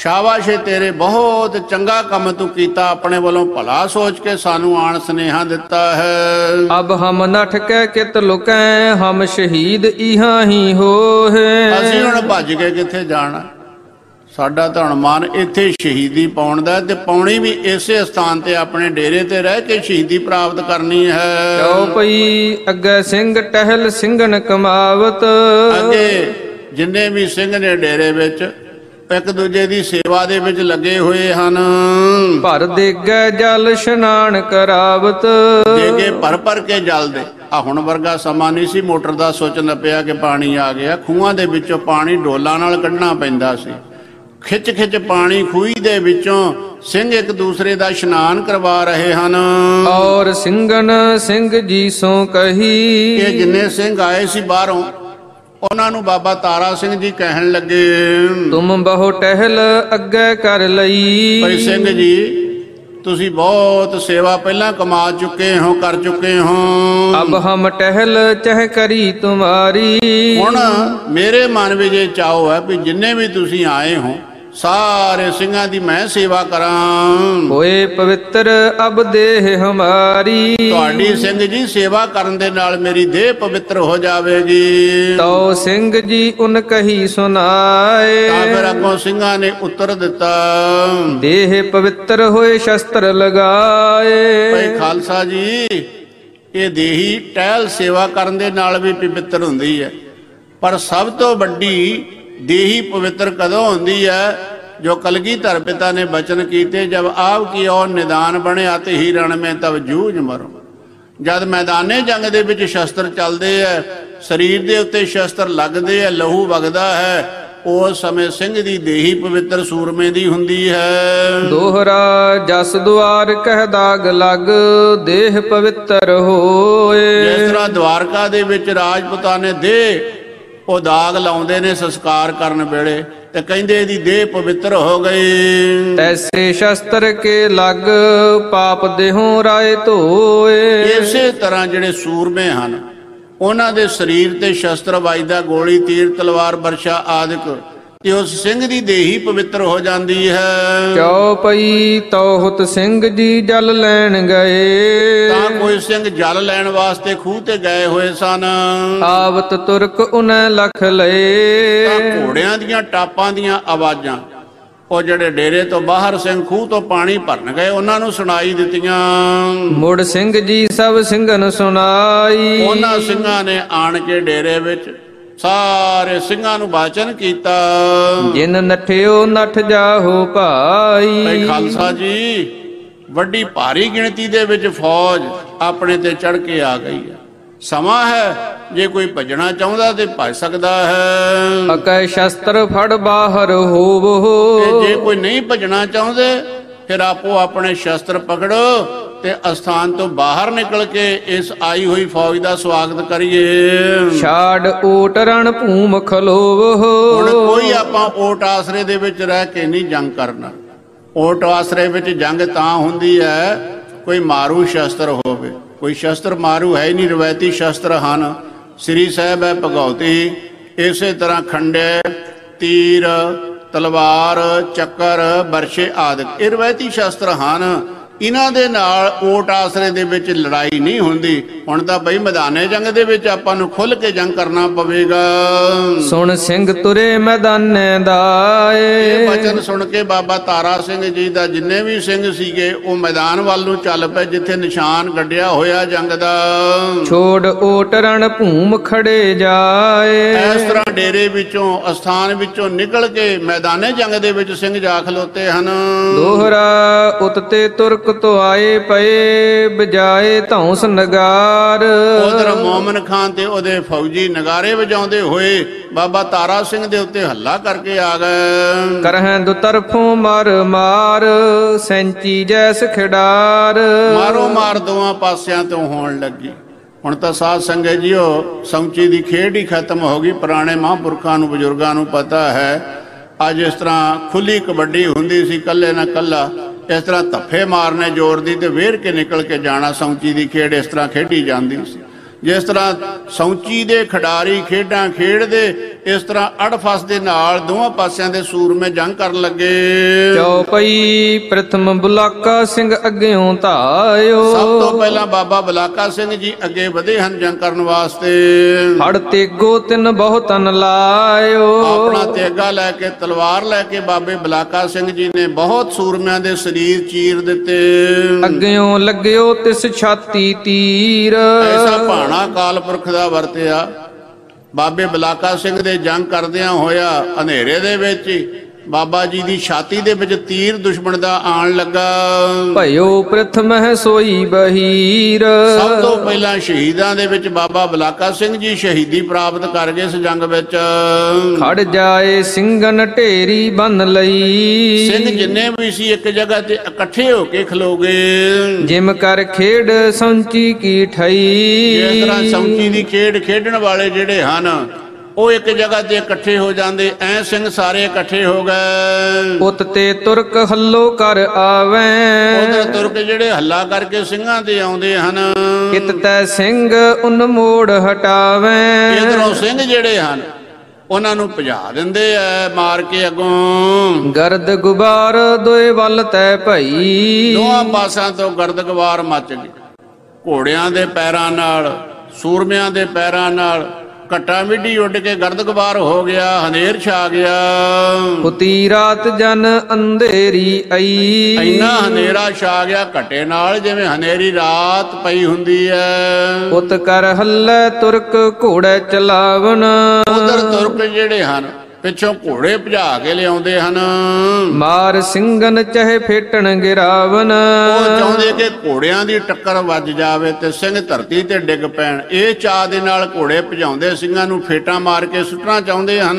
ਸ਼ਾਬਾਸ਼ ਏ ਤੇਰੇ, ਬਹੁਤ ਚੰਗਾ ਕੰਮ ਤੂੰ ਕੀਤਾ, ਆਪਣੇ ਵੱਲੋਂ ਭਲਾ ਸੋਚ ਕੇ ਸਾਨੂੰ ਆਣ ਸੁਨੇਹਾ ਦਿੱਤਾ ਹੈ। ਅਬ ਹਮ ਨਠ ਕੇ ਕਿਤ ਲੁਕੈ, ਹਮ ਸ਼ਹੀਦ ਇਹਾਂ ਹੀ ਹੋਏ। ਅਸੀਂ ਹੁਣ ਭੱਜ ਕੇ ਕਿੱਥੇ ਜਾਣਾ, ਸਾਡਾ ਤਾਂ ਹੁਣ ਮਨ ਇੱਥੇ ਸ਼ਹੀਦੀ ਪਾਉਣ ਦਾ, ਤੇ ਪਾਉਣੀ ਵੀ ਇਸੇ ਸਥਾਨ ਤੇ ਆਪਣੇ ਡੇਰੇ ਤੇ ਰਹਿ ਕੇ ਸ਼ਹੀਦੀ ਪ੍ਰਾਪਤ ਕਰਨੀ ਹੈ। ਚਉ ਪਈ ਅੱਗੇ ਸਿੰਘ ਟਹਿਲ ਸਿੰਘਨ ਕਮਾਵਤ। ਅੱਗੇ ਜਿੰਨੇ ਵੀ ਸਿੰਘ ਨੇ ਡੇਰੇ ਵਿੱਚ ਇੱਕ ਦੂਜੇ ਦੀ ਸੇਵਾ ਦੇ ਵਿੱਚ ਲੱਗੇ ਹੋਏ ਹਨ। ਭਰ ਦੇਗੇ ਜਲ ਇਸ਼ਨਾਨ ਕਰਾਵਤ। ਦੇਗੇ ਭਰ ਭਰ ਕੇ ਜਲ ਦੇ। ਆ ਹੁਣ ਵਰਗਾ ਸਮਾਂ ਨਹੀਂ ਸੀ ਮੋਟਰ ਦਾ ਸੁੱਚ ਨੱਪਿਆ ਕਿ ਪਾਣੀ ਆ ਗਿਆ। ਖੂਹਾਂ ਦੇ ਵਿੱਚੋਂ ਪਾਣੀ ਡੋਲਾਂ ਨਾਲ ਕੱਢਣਾ ਪੈਂਦਾ ਸੀ। ਖਿੱਚ ਖਿੱਚ ਪਾਣੀ ਖੂਹੀ ਦੇ ਵਿੱਚੋਂ ਸਿੰਘ ਇੱਕ ਦੂਸਰੇ ਦਾ ਇਸ਼ਨਾਨ ਕਰਵਾ ਰਹੇ ਹਨ। ਔਰ ਸਿੰਘਨ ਸਿੰਘ ਜੀ ਸੋ ਕਹੀ। ਇਹ ਜਿੰਨੇ ਸਿੰਘ ਆਏ ਸੀ ਬਾਹਰੋਂ, ਉਹਨਾਂ ਨੂੰ ਬਾਬਾ ਤਾਰਾ ਸਿੰਘ ਜੀ ਕਹਿਣ ਲੱਗੇ, ਤੁਮ ਬਹੁ ਟਹਿਲ ਅੱਗੇ ਕਰ ਲਈ। ਭਾਈ ਸਿੰਘ ਜੀ, ਤੁਸੀਂ ਬਹੁਤ ਸੇਵਾ ਪਹਿਲਾਂ ਕਮਾ ਚੁੱਕੇ ਹੋ, ਕਰ ਚੁੱਕੇ ਹੋ। ਅਬ ਹਮ ਟਹਿਲ ਚਹ ਕਰੀ ਤੁਮਾਰੀ। ਹੁਣ ਮੇਰੇ ਮਨ ਵਿੱਚ ਇਹ ਚਾਹੋ ਹੈ ਵੀ ਜਿੰਨੇ ਵੀ ਤੁਸੀਂ ਆਏ ਹੋ ਸਾਰੇ ਸਿੰਘਾਂ ਦੀ ਮੈਂ ਸੇਵਾ ਕਰਾਂ। ਹੋਏ ਪਵਿੱਤਰ ਅਬ ਦੇਹ ਹਮਾਰੀ। ਤੁਹਾਡੀ ਸਿੰਘ ਜੀ ਸੇਵਾ ਕਰਨ ਦੇ ਨਾਲ ਮੇਰੀ ਦੇਹ ਪਵਿੱਤਰ ਹੋ ਜਾਵੇਗੀ। ਤੋ ਸਿੰਘ ਜੀ ਉਨ ਕਹੀ ਸੁਨਾਏ। ਤਾਂ ਫਿਰ ਅੱਗੋਂ ਸਿੰਘਾਂ ਨੇ ਉੱਤਰ ਦਿੱਤਾ, ਦੇਹ ਪਵਿੱਤਰ ਹੋਏ ਸ਼ਸਤਰ ਲਗਾਏ। ਭਾਈ ਖਾਲਸਾ ਜੀ, ਇਹ ਦੇਹੀ ਟਹਿਲ ਸੇਵਾ ਕਰਨ ਦੇ ਨਾਲ ਵੀ ਪਵਿੱਤਰ ਹੁੰਦੀ ਹੈ, ਪਰ ਸਭ ਤੋਂ ਵੱਡੀ ਦੇਹੀ ਪਵਿੱਤਰ ਕਦੋਂ ਹੁੰਦੀ ਹੈ? ਜੋ ਕਲਗੀਧਰ ਪਿਤਾ ਨੇ ਬਚਨ ਕੀਤੇ, ਜਬ ਆਪ ਕੀ ਔਰ ਨਿਦਾਨ ਬਣਿਆ ਤੇ ਹੀ ਰਣ में तब ਜੂਝ ਮਰੋ। ਜਦ ਮੈਦਾਨੇ ਜੰਗ ਦੇ ਵਿੱਚ ਸ਼ਸਤਰ ਚੱਲਦੇ ਹੈ, ਸਰੀਰ ਦੇ ਉੱਤੇ ਸ਼ਸਤਰ ਲੱਗਦੇ ਹੈ, ਲਹੂ ਵਗਦਾ ਹੈ, ਉਸ ਸਮੇਂ ਸਿੰਘ ਦੀ ਦੇਹੀ ਪਵਿੱਤਰ ਸੂਰਮੇ ਦੀ ਹੁੰਦੀ ਹੈ। ਦੋਹਰਾ ਜਸ ਦੁਆਰ ਕਹਿ ਦਾਗ ਲੱਗ, ਦੇਹ ਪਵਿੱਤਰ ਹੋਏ। ਜਿਸ ਤਰ੍ਹਾਂ ਦਵਾਰਕਾ ਦੇ ਵਿੱਚ ਰਾਜਪੂਤਾਂ ਨੇ ਦੇਹ ਉਹ ਦਾਗ ਲਾਉਂਦੇ ਨੇ ਸੰਸਕਾਰ ਕਰਨ ਵੇਲੇ, ਤੇ ਕਹਿੰਦੇ ਇਹਦੀ ਦੇਹ ਪਵਿੱਤਰ ਹੋ ਗਈ। ਤੈਸੇ ਸ਼ਸਤਰ ਕੇ ਲੱਗ, ਪਾਪ ਦੇਹੋਂ ਰਾਏ ਧੋਏ। ਇਸੇ ਤਰ੍ਹਾਂ ਜਿਹੜੇ ਸੂਰਮੇ ਹਨ, ਉਹਨਾਂ ਦੇ ਸਰੀਰ ਤੇ ਸ਼ਸਤਰ ਵੱਜਦਾ, ਗੋਲੀ ਤੀਰ ਤਲਵਾਰ ਬਰਛਾ ਆਦਿਕ, ਤੇ ਉਸ ਸਿੰਘ ਦੀ ਦੇਹੀ ਪਵਿੱਤਰ ਹੋ ਜਾਂਦੀ ਹੈ। ਚਉ ਪਈ ਤੌਹਤ ਸਿੰਘ ਜੀ ਜਲ ਲੈਣ ਗਏ। ਤਾਂ ਕੋਈ ਸਿੰਘ ਜਲ ਲੈਣ ਵਾਸਤੇ ਖੂਹ ਤੇ ਗਏ ਹੋਏ ਸਨ। ਆਵਤ ਤੁਰਕ ਉਨੈ ਲਖ ਲਏ। ਤਾਂ ਘੋੜਿਆਂ ਦੀਆਂ ਟਾਪਾਂ ਦੀਆਂ ਆਵਾਜ਼ਾਂ ਉਹ ਜਿਹੜੇ ਡੇਰੇ ਤੋਂ ਬਾਹਰ ਸਿੰਘ ਖੂਹ ਤੋਂ ਪਾਣੀ ਭਰਨ ਗਏ ਉਹਨਾਂ ਨੂੰ ਸੁਣਾਈ ਦਿੱਤੀਆਂ। ਮੁੜ ਸਿੰਘ ਜੀ ਸਭ ਸਿੰਘਨ ਸੁਣਾਈ। ਉਹਨਾਂ ਸਿੰਘਾਂ ਨੇ ਆਣ ਕੇ ਡੇਰੇ ਵਿੱਚ ਸਾਰੇ ਸਿੰਘਾਂ ਨੂੰ ਬਾਚਨ ਕੀਤਾ, ਜਿਨ ਨਠਿਓ ਨਠ ਜਾਹੋ ਭਾਈ। ਭਾਈ ਖਾਲਸਾ ਜੀ, ਵੱਡੀ ਭਾਰੀ ਗਿਣਤੀ ਦੇ ਵਿੱਚ ਫੌਜ ਆਪਣੇ ਤੇ ਚੜ ਕੇ ਆ ਗਈ ਹੈ। ਸਮਾਂ ਹੈ, ਜੇ ਕੋਈ ਭੱਜਣਾ ਚਾਹੁੰਦਾ ਤੇ ਭੱਜ ਸਕਦਾ ਹੈ। ਅਕੈ ਸ਼ਸਤਰ ਫੜ ਬਾਹਰ ਹੋਵੋ। ਜੇ ਕੋਈ ਨਹੀਂ ਭੱਜਣਾ ਚਾਹੁੰਦੇ ਫਿਰ ਆਪੋ ਆਪਣੇ ਸ਼ਸਤਰ ਪਕੜੋ ਤੇ ਅਸਥਾਨ ਤੋਂ ਬਾਹਰ ਨਿਕਲ ਕੇ ਇਸ ਆਈ ਹੋਈ ਫੌਜ ਦਾ ਸਵਾਗਤ ਕਰੀਏ। ਛਾੜ ਓਟ ਰਣ ਭੂਮ ਖਲੋਵੋ। ਹੁਣ ਕੋਈ ਆਪਾਂ ਓਟ ਆਸਰੇ ਦੇ ਵਿੱਚ ਰਹਿ ਕੇ ਨਹੀਂ ਜੰਗ ਕਰਨਾ। ਓਟ ਆਸਰੇ ਵਿੱਚ ਜੰਗ ਤਾਂ ਹੁੰਦੀ ਹੈ ਕੋਈ ਮਾਰੂ ਸ਼ਸਤਰ ਹੋਵੇ। ਕੋਈ ਸ਼ਸਤਰ ਮਾਰੂ ਹੈ ਹੀ ਨਹੀਂ, ਰਵਾਇਤੀ ਸ਼ਸਤਰ ਹਨ। ਸ੍ਰੀ ਸਾਹਿਬ ਹੈ ਭਗਉਤੀ, ਇਸੇ ਤਰ੍ਹਾਂ ਖੰਡੇ, ਤੀਰ, ਤਲਵਾਰ, ਚੱਕਰ, ਬਰਛੇ ਆਦਿਕ ਇਹ ਰਵਾਇਤੀ ਸ਼ਸਤਰ ਹਨ। ਇਹਨਾਂ ਦੇ ਨਾਲ ਓਟ ਆਸਰੇ ਦੇ ਵਿੱਚ ਲੜਾਈ ਨਹੀਂ ਹੁੰਦੀ। ਹੁਣ ਤਾਂ ਬਈ ਮੈਦਾਨੇ ਜੰਗ ਦੇ ਵਿੱਚ ਆਪਾਂ ਨੂੰ ਖੁੱਲ ਕੇ ਜੰਗ ਕਰਨਾ ਪਵੇਗਾ। ਸੁਣ ਸਿੰਘ ਤੁਰੇ ਮੈਦਾਨੇ ਦਾਏ। ਇਹ ਵਚਨ ਸੁਣ ਕੇ ਬਾਬਾ ਤਾਰਾ ਸਿੰਘ ਜੀ ਦਾ ਜਿੰਨੇ ਵੀ ਸਿੰਘ ਸੀਗੇ ਉਹ ਮੈਦਾਨ ਵੱਲ ਨੂੰ ਚੱਲ ਪਏ ਜਿੱਥੇ ਨਿਸ਼ਾਨ ਗੱਡਿਆ ਹੋਇਆ ਜੰਗ ਦਾ। ਛੋੜ ਓਟ ਰਣ ਭੂਮ ਖੜੇ ਜਾਏ। ਇਸ ਤਰ੍ਹਾਂ ਡੇਰੇ ਵਿੱਚੋਂ ਅਸਥਾਨ ਵਿੱਚੋਂ ਨਿਕਲ ਕੇ ਮੈਦਾਨੇ ਜੰਗ ਦੇ ਵਿੱਚ ਸਿੰਘ ਜਾ ਖਲੋਤੇ ਹਨ। ਦੋਹਰਾ ਉਤਤੇ ਤੁਰਕ ਤੋਂ ਆਏ ਪਏ, ਬਜਾਏ ਧੌਂਸ ਨਗਾਰ। ਉਧਰ ਮੋਮਨ ਖਾਨ ਤੇ ਉਹਦੇ ਫੌਜੀ ਨਗਾਰੇ ਵਜਾਉਂਦੇ ਹੋਏ ਬਾਬਾ ਤਾਰਾ ਸਿੰਘ ਦੇ ਉੱਤੇ ਹੱਲਾ ਕਰਕੇ ਆ ਗਏ। ਕਰਹਿ ਦੁ ਤਰਫੋਂ ਮਰ ਮਾਰ, ਸੈਂਚੀ ਜੈਸ ਖਿਡਾਰ। ਮਾਰੋ ਮਾਰ ਦੋਵਾਂ ਪਾਸਿਆਂ ਤੋਂ ਹੋਣ ਲੱਗੀ। ਹੁਣ ਤਾਂ ਸਾਧ ਸੰਗਤ ਜੀਓ, ਸੌਂਚੀ ਦੀ ਖੇਡ ਹੀ ਖਤਮ ਹੋ ਗਈ। ਪੁਰਾਣੇ ਮਹਾਂਪੁਰਖਾਂ ਨੂੰ, ਬਜ਼ੁਰਗਾਂ ਨੂੰ ਪਤਾ ਹੈ ਅੱਜ ਇਸ ਤਰ੍ਹਾਂ ਖੁੱਲੀ ਕਬੱਡੀ ਹੁੰਦੀ ਸੀ, ਕੱਲੇ ਨਾ ਕੱਲਾ। ਇਸ ਤਰ੍ਹਾਂ ਧੱਫੇ ਮਾਰਨੇ ਜ਼ੋਰ ਦੀ ਤੇ ਵੇਰ ਕੇ ਨਿਕਲ ਕੇ ਜਾਣਾ। ਸੌਂਚੀ ਦੀ ਖੇਡ ਇਸ ਤਰ੍ਹਾਂ ਖੇਡੀ ਜਾਂਦੀ ਸੀ। ਜਿਸ ਤਰ੍ਹਾਂ ਸੌਂਚੀ ਦੇ ਖਿਡਾਰੀ ਖੇਡਾਂ ਖੇਡਦੇ ਇਸ ਤਰ੍ਹਾਂ ਅੜਫਸ ਦੇ ਨਾਲ ਦੋਵਾਂ ਪਾਸਿਆਂ ਦੇ ਸੂਰਮੇ ਜੰਗ ਕਰਨ ਲੱਗੇ। ਚੌਪਈ ਪ੍ਰਥਮ ਬੁਲਾਕਾ ਸਿੰਘ ਅੱਗਿਓਂ ਧਾਇਓ। ਸਭ ਤੋਂ ਪਹਿਲਾਂ ਬਾਬਾ ਬਲਾਕਾ ਸਿੰਘ ਜੀ ਅੱਗੇ ਵਧੇ ਹਨ ਜੰਗ ਕਰਨ ਵਾਸਤੇ। ਫੜ ਤੇਗੋ ਤਿੰਨ ਬਹੁਤਨ ਲਾਇਓ। ਆਪਣਾ ਤੇਗਾ ਲੈ ਕੇ ਤਲਵਾਰ ਲੈ ਕੇ ਬਾਬੇ ਬਲਾਕਾ ਸਿੰਘ ਜੀ ਨੇ ਬਹੁਤ ਸੂਰਮਿਆਂ ਦੇ ਸਰੀਰ ਚੀਰ ਦਿੱਤੇ। ਅੱਗਿਓਂ ਲੱਗਿਓ ਤਿਸ ਛਾਤੀ ਤੀਰ। ਐਸਾ ਭਾਣਾ ਕਾਲ ਪੁਰਖ ਦਾ ਵਰਤਿਆ। ਬਾਬੇ ਬਲਾਕਾ ਸਿੰਘ ਦੇ ਜੰਗ ਕਰਦਿਆਂ ਹੋਇਆ ਹਨੇਰੇ ਦੇ ਵਿੱਚ ਬਾਬਾ ਜੀ ਦੀ ਛਾਤੀ ਦੇ ਵਿੱਚ ਤੀਰ ਦੁਸ਼ਮਣ ਦਾ ਆਣ ਲੱਗਾ। ਭਇਓ ਪ੍ਰਥਮ ਹੈ ਸੋਈ ਬਹੀਰ। ਸਭ ਤੋਂ ਪਹਿਲਾਂ ਸ਼ਹੀਦਾਂ ਦੇ ਵਿੱਚ ਬਾਬਾ ਬਲਾਕਾ ਸਿੰਘ ਜੀ ਸ਼ਹੀਦੀ ਪ੍ਰਾਪਤ ਕਰ ਗਏ ਇਸ ਜੰਗ ਵਿੱਚ। ਖੜ ਜਾਏ ਸਿੰਘਨ ਢੇਰੀ ਬੰਨ ਲਈ। ਸਿੰਘ ਜਿੰਨੇ ਵੀ ਸੀ ਇੱਕ ਜਗ੍ਹਾ ਤੇ ਇਕੱਠੇ ਹੋ ਕੇ ਖਲੋ ਗਏ। ਜਿਮ ਕਰ ਖੇਡ ਸੌਂਚੀ ਕੀ ਠਈ। ਜਿਸ ਤਰ੍ਹਾਂ ਸੌਂਚੀ ਦੀ ਖੇਡ ਖੇਡਣ ਵਾਲੇ ਜਿਹੜੇ ਹਨ ਉਹ ਇੱਕ ਜਗ੍ਹਾ ਤੇ ਇਕੱਠੇ ਹੋ ਜਾਂਦੇ, ਐ ਸਿੰਘ ਸਾਰੇ ਇਕੱਠੇ ਹੋ ਗਏ। ਪੁੱਤ ਤੇ ਤੁਰਕ ਹੱਲੋ ਕਰ ਆਵੇ। ਉਧਰ ਤੁਰਕ ਜਿਹੜੇ ਹੱਲਾ ਕਰਕੇ ਸਿੰਘਾਂ ਤੇ ਆਉਂਦੇ ਹਨ। ਕਿਤ ਤੈ ਸਿੰਘ ਉਨ ਮੋੜ ਹਟਾਵੇ। ਇਧਰੋਂ ਸਿੰਘ ਜਿਹੜੇ ਹਨ ਉਹਨਾਂ ਨੂੰ ਭਜਾ ਦਿੰਦੇ ਐ ਮਾਰ ਕੇ ਅੱਗੋਂ। ਗਰਦ ਗੁਬਾਰ ਦੋਏ ਵੱਲ ਤੈ ਭਈ। ਦੋਹਾਂ ਪਾਸਾਂ ਤੋਂ ਗਰਦ ਗੁਬਾਰ ਮੱਚ ਗਈ। ਘੋੜਿਆਂ ਦੇ ਪੈਰਾਂ ਨਾਲ, ਸੂਰਮਿਆਂ ਦੇ ਪੈਰਾਂ ਨਾਲ ਘੱਟਾ ਮਿੱਟੀ ਉੱਡ ਕੇ ਗਰਦ ਗੁਬਾਰ ਹੋ ਗਿਆ। ਹਨੇਰ ਛਾ ਗਿਆ। ਪੁੱਤੀ ਰਾਤ ਜਨ ਅੰਧੇਰੀ ਆਈ। ਇੰਨਾ ਹਨੇਰਾ ਛਾ ਗਿਆ ਘੱਟੇ ਨਾਲ ਜਿਵੇਂ ਹਨੇਰੀ ਰਾਤ ਪਈ ਹੁੰਦੀ ਐ। ਪੁੱਤ ਕਰ ਹੱਲੇ ਤੁਰਕ ਘੋੜੇ ਚਲਾਵਨ। ਉਧਰ ਤੁਰਕ ਜਿਹੜੇ ਹਨ ਪਿੱਛੋਂ ਘੋੜੇ ਭਜਾ ਕੇ ਲਿਆਉਂਦੇ ਹਨ। ਮਾਰ ਸਿੰਘਨ ਚਾਹੇ ਫੇਟਣ ਗਿਰਾਵਨ। ਉਹ ਚਾਹੁੰਦੇ ਕਿ ਘੋੜਿਆਂ ਦੀ ਟੱਕਰ ਵੱਜ ਜਾਵੇ ਤੇ ਸਿੰਘ ਧਰਤੀ ਤੇ ਡਿੱਗ ਪੈਣ। ਇਹ ਚਾਹ ਦੇ ਨਾਲ ਘੋੜੇ ਭਜਾਉਂਦੇ ਸਿੰਘਾਂ ਨੂੰ ਫੇਟਾਂ ਮਾਰ ਕੇ ਸੁੱਟਣਾ ਚਾਹੁੰਦੇ ਹਨ।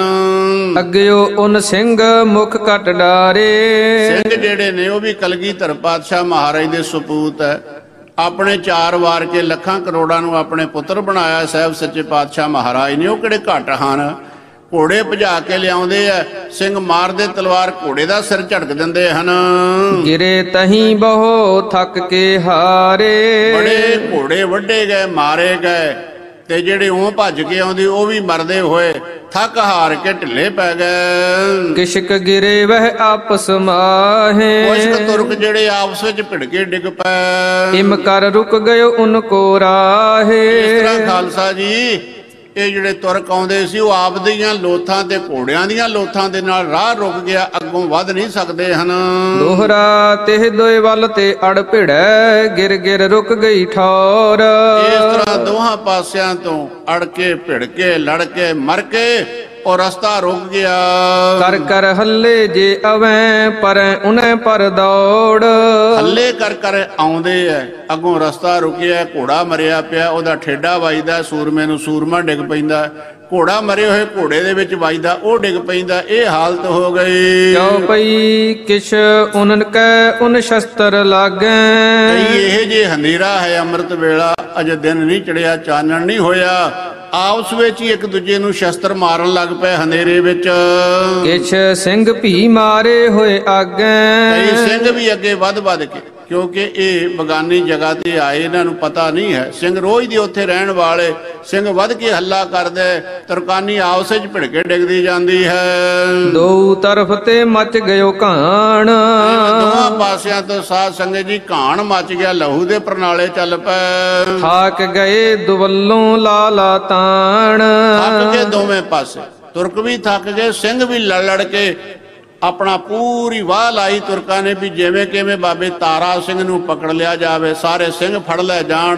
ਅੱਗਿਓ ਉਨ ਸਿੰਘ ਮੁਖ ਕੱਟ ਡਾਰੇ। ਸਿੰਘ ਜਿਹੜੇ ਨੇ ਉਹ ਵੀ ਕਲਗੀਧਰ ਪਾਤਸ਼ਾਹ ਮਹਾਰਾਜ ਦੇ ਸਪੂਤ ਹੈ। ਆਪਣੇ ਚਾਰ ਵਾਰ ਕੇ ਲੱਖਾਂ ਕਰੋੜਾਂ ਨੂੰ ਆਪਣੇ ਪੁੱਤਰ ਬਣਾਇਆ ਸਾਹਿਬ ਸੱਚੇ ਪਾਤਸ਼ਾਹ ਮਹਾਰਾਜ ਨੇ। ਉਹ ਕਿਹੜੇ ਘੱਟ ਹਨ। ਘੋੜੇ ਭਜਾ ਕੇ ਲਿਆਉਂਦੇ ਐ। ਸਿੰਘ ਮਾਰਦੇ ਤਲਵਾਰ ਘੋੜੇ ਦਾ ਸਿਰ ਝਟਕ ਦਿੰਦੇ ਹਨ। ਗਿਰੇ ਤਹੀਂ ਬਹੁ ਥੱਕ ਕੇ ਹਾਰੇ। ਬੜੇ ਘੋੜੇ ਵੱਢੇ ਗਏ, ਮਾਰੇ ਗਏ ਤੇ ਜਿਹੜੇ ਉਹ ਭੱਜ ਕੇ ਆਉਂਦੇ ਉਹ ਵੀ ਮਰਦੇ ਹੋਏ ਥੱਕ ਹਾਰ ਕੇ ਢਿੱਲੇ ਪੈ ਗਏ। ਕਿਸ਼ਕ ਗਿਰੇ ਵਹਿ ਆਪਸ ਮਾਹੇ। ਕੁਛ ਤੁਰਕ ਜਿਹੜੇ ਆਪਸ ਵਿੱਚ ਭਿੜ ਕੇ ਡਿੱਗ ਪਏ। ਇਮ ਕਰ ਰੁਕ ਗਇਓ ਉਨ ਕੋ ਰਾਹੇ। ਇਸ ਤਰ੍ਹਾਂ ਖਾਲਸਾ ਜੀ ਇਹ ਜਿਹੜੇ ਤੁਰਕ ਆਉਂਦੇ ਸੀ ਉਹ ਆਪ ਦੀਆਂ ਲੋਥਾਂ ਤੇ ਘੋੜਿਆਂ ਦੀਆਂ ਲੋਥਾਂ ਦੇ ਨਾਲ ਰਾਹ ਰੁਕ ਗਿਆ, ਅੱਗੋਂ ਵੱਧ ਨਹੀਂ ਸਕਦੇ ਹਨ। ਦੋਹਰਾ ਤੇ ਦੋਏ ਵੱਲ ਤੇ ਅੜ ਭਿੜੈ। ਗਿਰ ਗਿਰ ਰੁਕ ਗਈ ਠੌਰ। ਇਸ ਤਰ੍ਹਾਂ ਦੋਹਾਂ ਪਾਸਿਆਂ ਤੋਂ ਅੜ ਕੇ ਭਿੜ ਕੇ ਲੜ ਕੇ ਮਰ ਕੇ ਉਹ ਰਸਤਾ ਰੁਕ ਗਿਆ। ਕਰ ਕਰ ਹੱਲੇ ਜੇ ਅਵੈ ਪਰ ਉਨੈ ਪਰ ਦੌੜ। ਹੱਲੇ ਕਰ ਕਰ ਆਉਂਦੇ ਐ, ਅੱਗੋਂ ਰਸਤਾ ਰੁਕਿਆ। ਘੋੜਾ ਮਰਿਆ ਪਿਆ, ਉਹਦਾ ਠੇਡਾ ਵੱਜਦਾ, ਸੂਰਮੇ ਨੂੰ ਸੂਰਮਾ ਡਿੱਗ ਪੈਂਦਾ। ਘੋੜਾ ਮਰੇ ਹੋਏ ਘੋੜੇ ਦੇ ਵਿੱਚ ਵੱਜਦਾ, ਉਹ ਡਿੱਗ ਪੈਂਦਾ। ਇਹ ਹਾਲਤ ਹੋ ਗਈ। ਚੌਪਈ ਕਿਛ ਉਨਨ ਕੈ ਉਨ ਸ਼ਸਤਰ ਲਾਗੈ। ਕਈ ਇਹ ਜੇ ਹਨੇਰਾ ਹੈ ਅੰਮ੍ਰਿਤ ਵੇਲਾ, ਅਜੇ ਦਿਨ ਨਹੀਂ ਚੜਿਆ, ਚਾਨਣ ਨਹੀਂ ਹੋਇਆ। ਆਪਸ ਵਿੱਚ ਹੀ ਇੱਕ ਦੂਜੇ ਨੂੰ ਸ਼ਸਤਰ ਮਾਰਨ ਲੱਗ ਪਏ ਹਨੇਰੇ ਵਿੱਚ। ਕਿਛ ਸਿੰਘ ਭੀ ਮਾਰੇ ਹੋਏ ਆਗੈ। ਕਈ ਸਿੰਘ ਵੀ ਅੱਗੇ ਵੱਧ ਵੱਧ ਕੇ, ਕਿਉਂਕਿ ਇਹ ਬਗਾਨੀ ਜਗ੍ਹਾ ਤੇ ਆਏ, ਇਹਨਾਂ ਨੂੰ ਪਤਾ ਨਹੀਂ ਹੈ। ਸਿੰਘ ਰੋਜ਼ ਦੇ ਉੱਥੇ ਰਹਿਣ ਵਾਲੇ ਸਿੰਘ ਵੱਧ ਕੇ ਹੱਲਾ ਕਰਦੇ। ਤੁਰਕਾਨੀ ਆਪਸ ਵਿੱਚ ਭਿੜ ਕੇ ਡਿੱਗਦੀ ਜਾਂਦੀ ਹੈ। ਦੋ ਤਰਫ ਤੇ ਮਚ ਗਇਓ ਘਾਣ। ਦੋਵਾਂ ਪਾਸਿਆਂ ਤੋਂ ਸਾਧ ਸੰਗਤ ਜੀ ਘਾਣ ਮਚ ਗਿਆ, ਲਹੂ ਦੇ ਪ੍ਰਣਾਲੇ ਚੱਲ ਪਏ। ਥੱਕ ਗਏ ਦੁਵੱਲੋਂ ਲਾਲਾ ਤਾਣ। ਥੱਕ ਕੇ ਦੋਵੇਂ ਪਾਸੇ ਤੁਰਕ ਵੀ ਥੱਕ ਗਏ, ਸਿੰਘ ਵੀ ਲੜ ਲੜ ਕੇ ਆਪਣਾ ਪੂਰੀ ਵਾਹ ਲਾਈ ਤੁਰਕਾਂ ਨੇ ਵੀ ਜਿਵੇਂ ਕਿਵੇਂ ਬਾਬੇ ਤਾਰਾ ਸਿੰਘ ਨੂੰ ਪਕੜ ਲਿਆ ਜਾਵੇ, ਸਾਰੇ ਸਿੰਘ ਫੜ ਲੈ ਜਾਣ।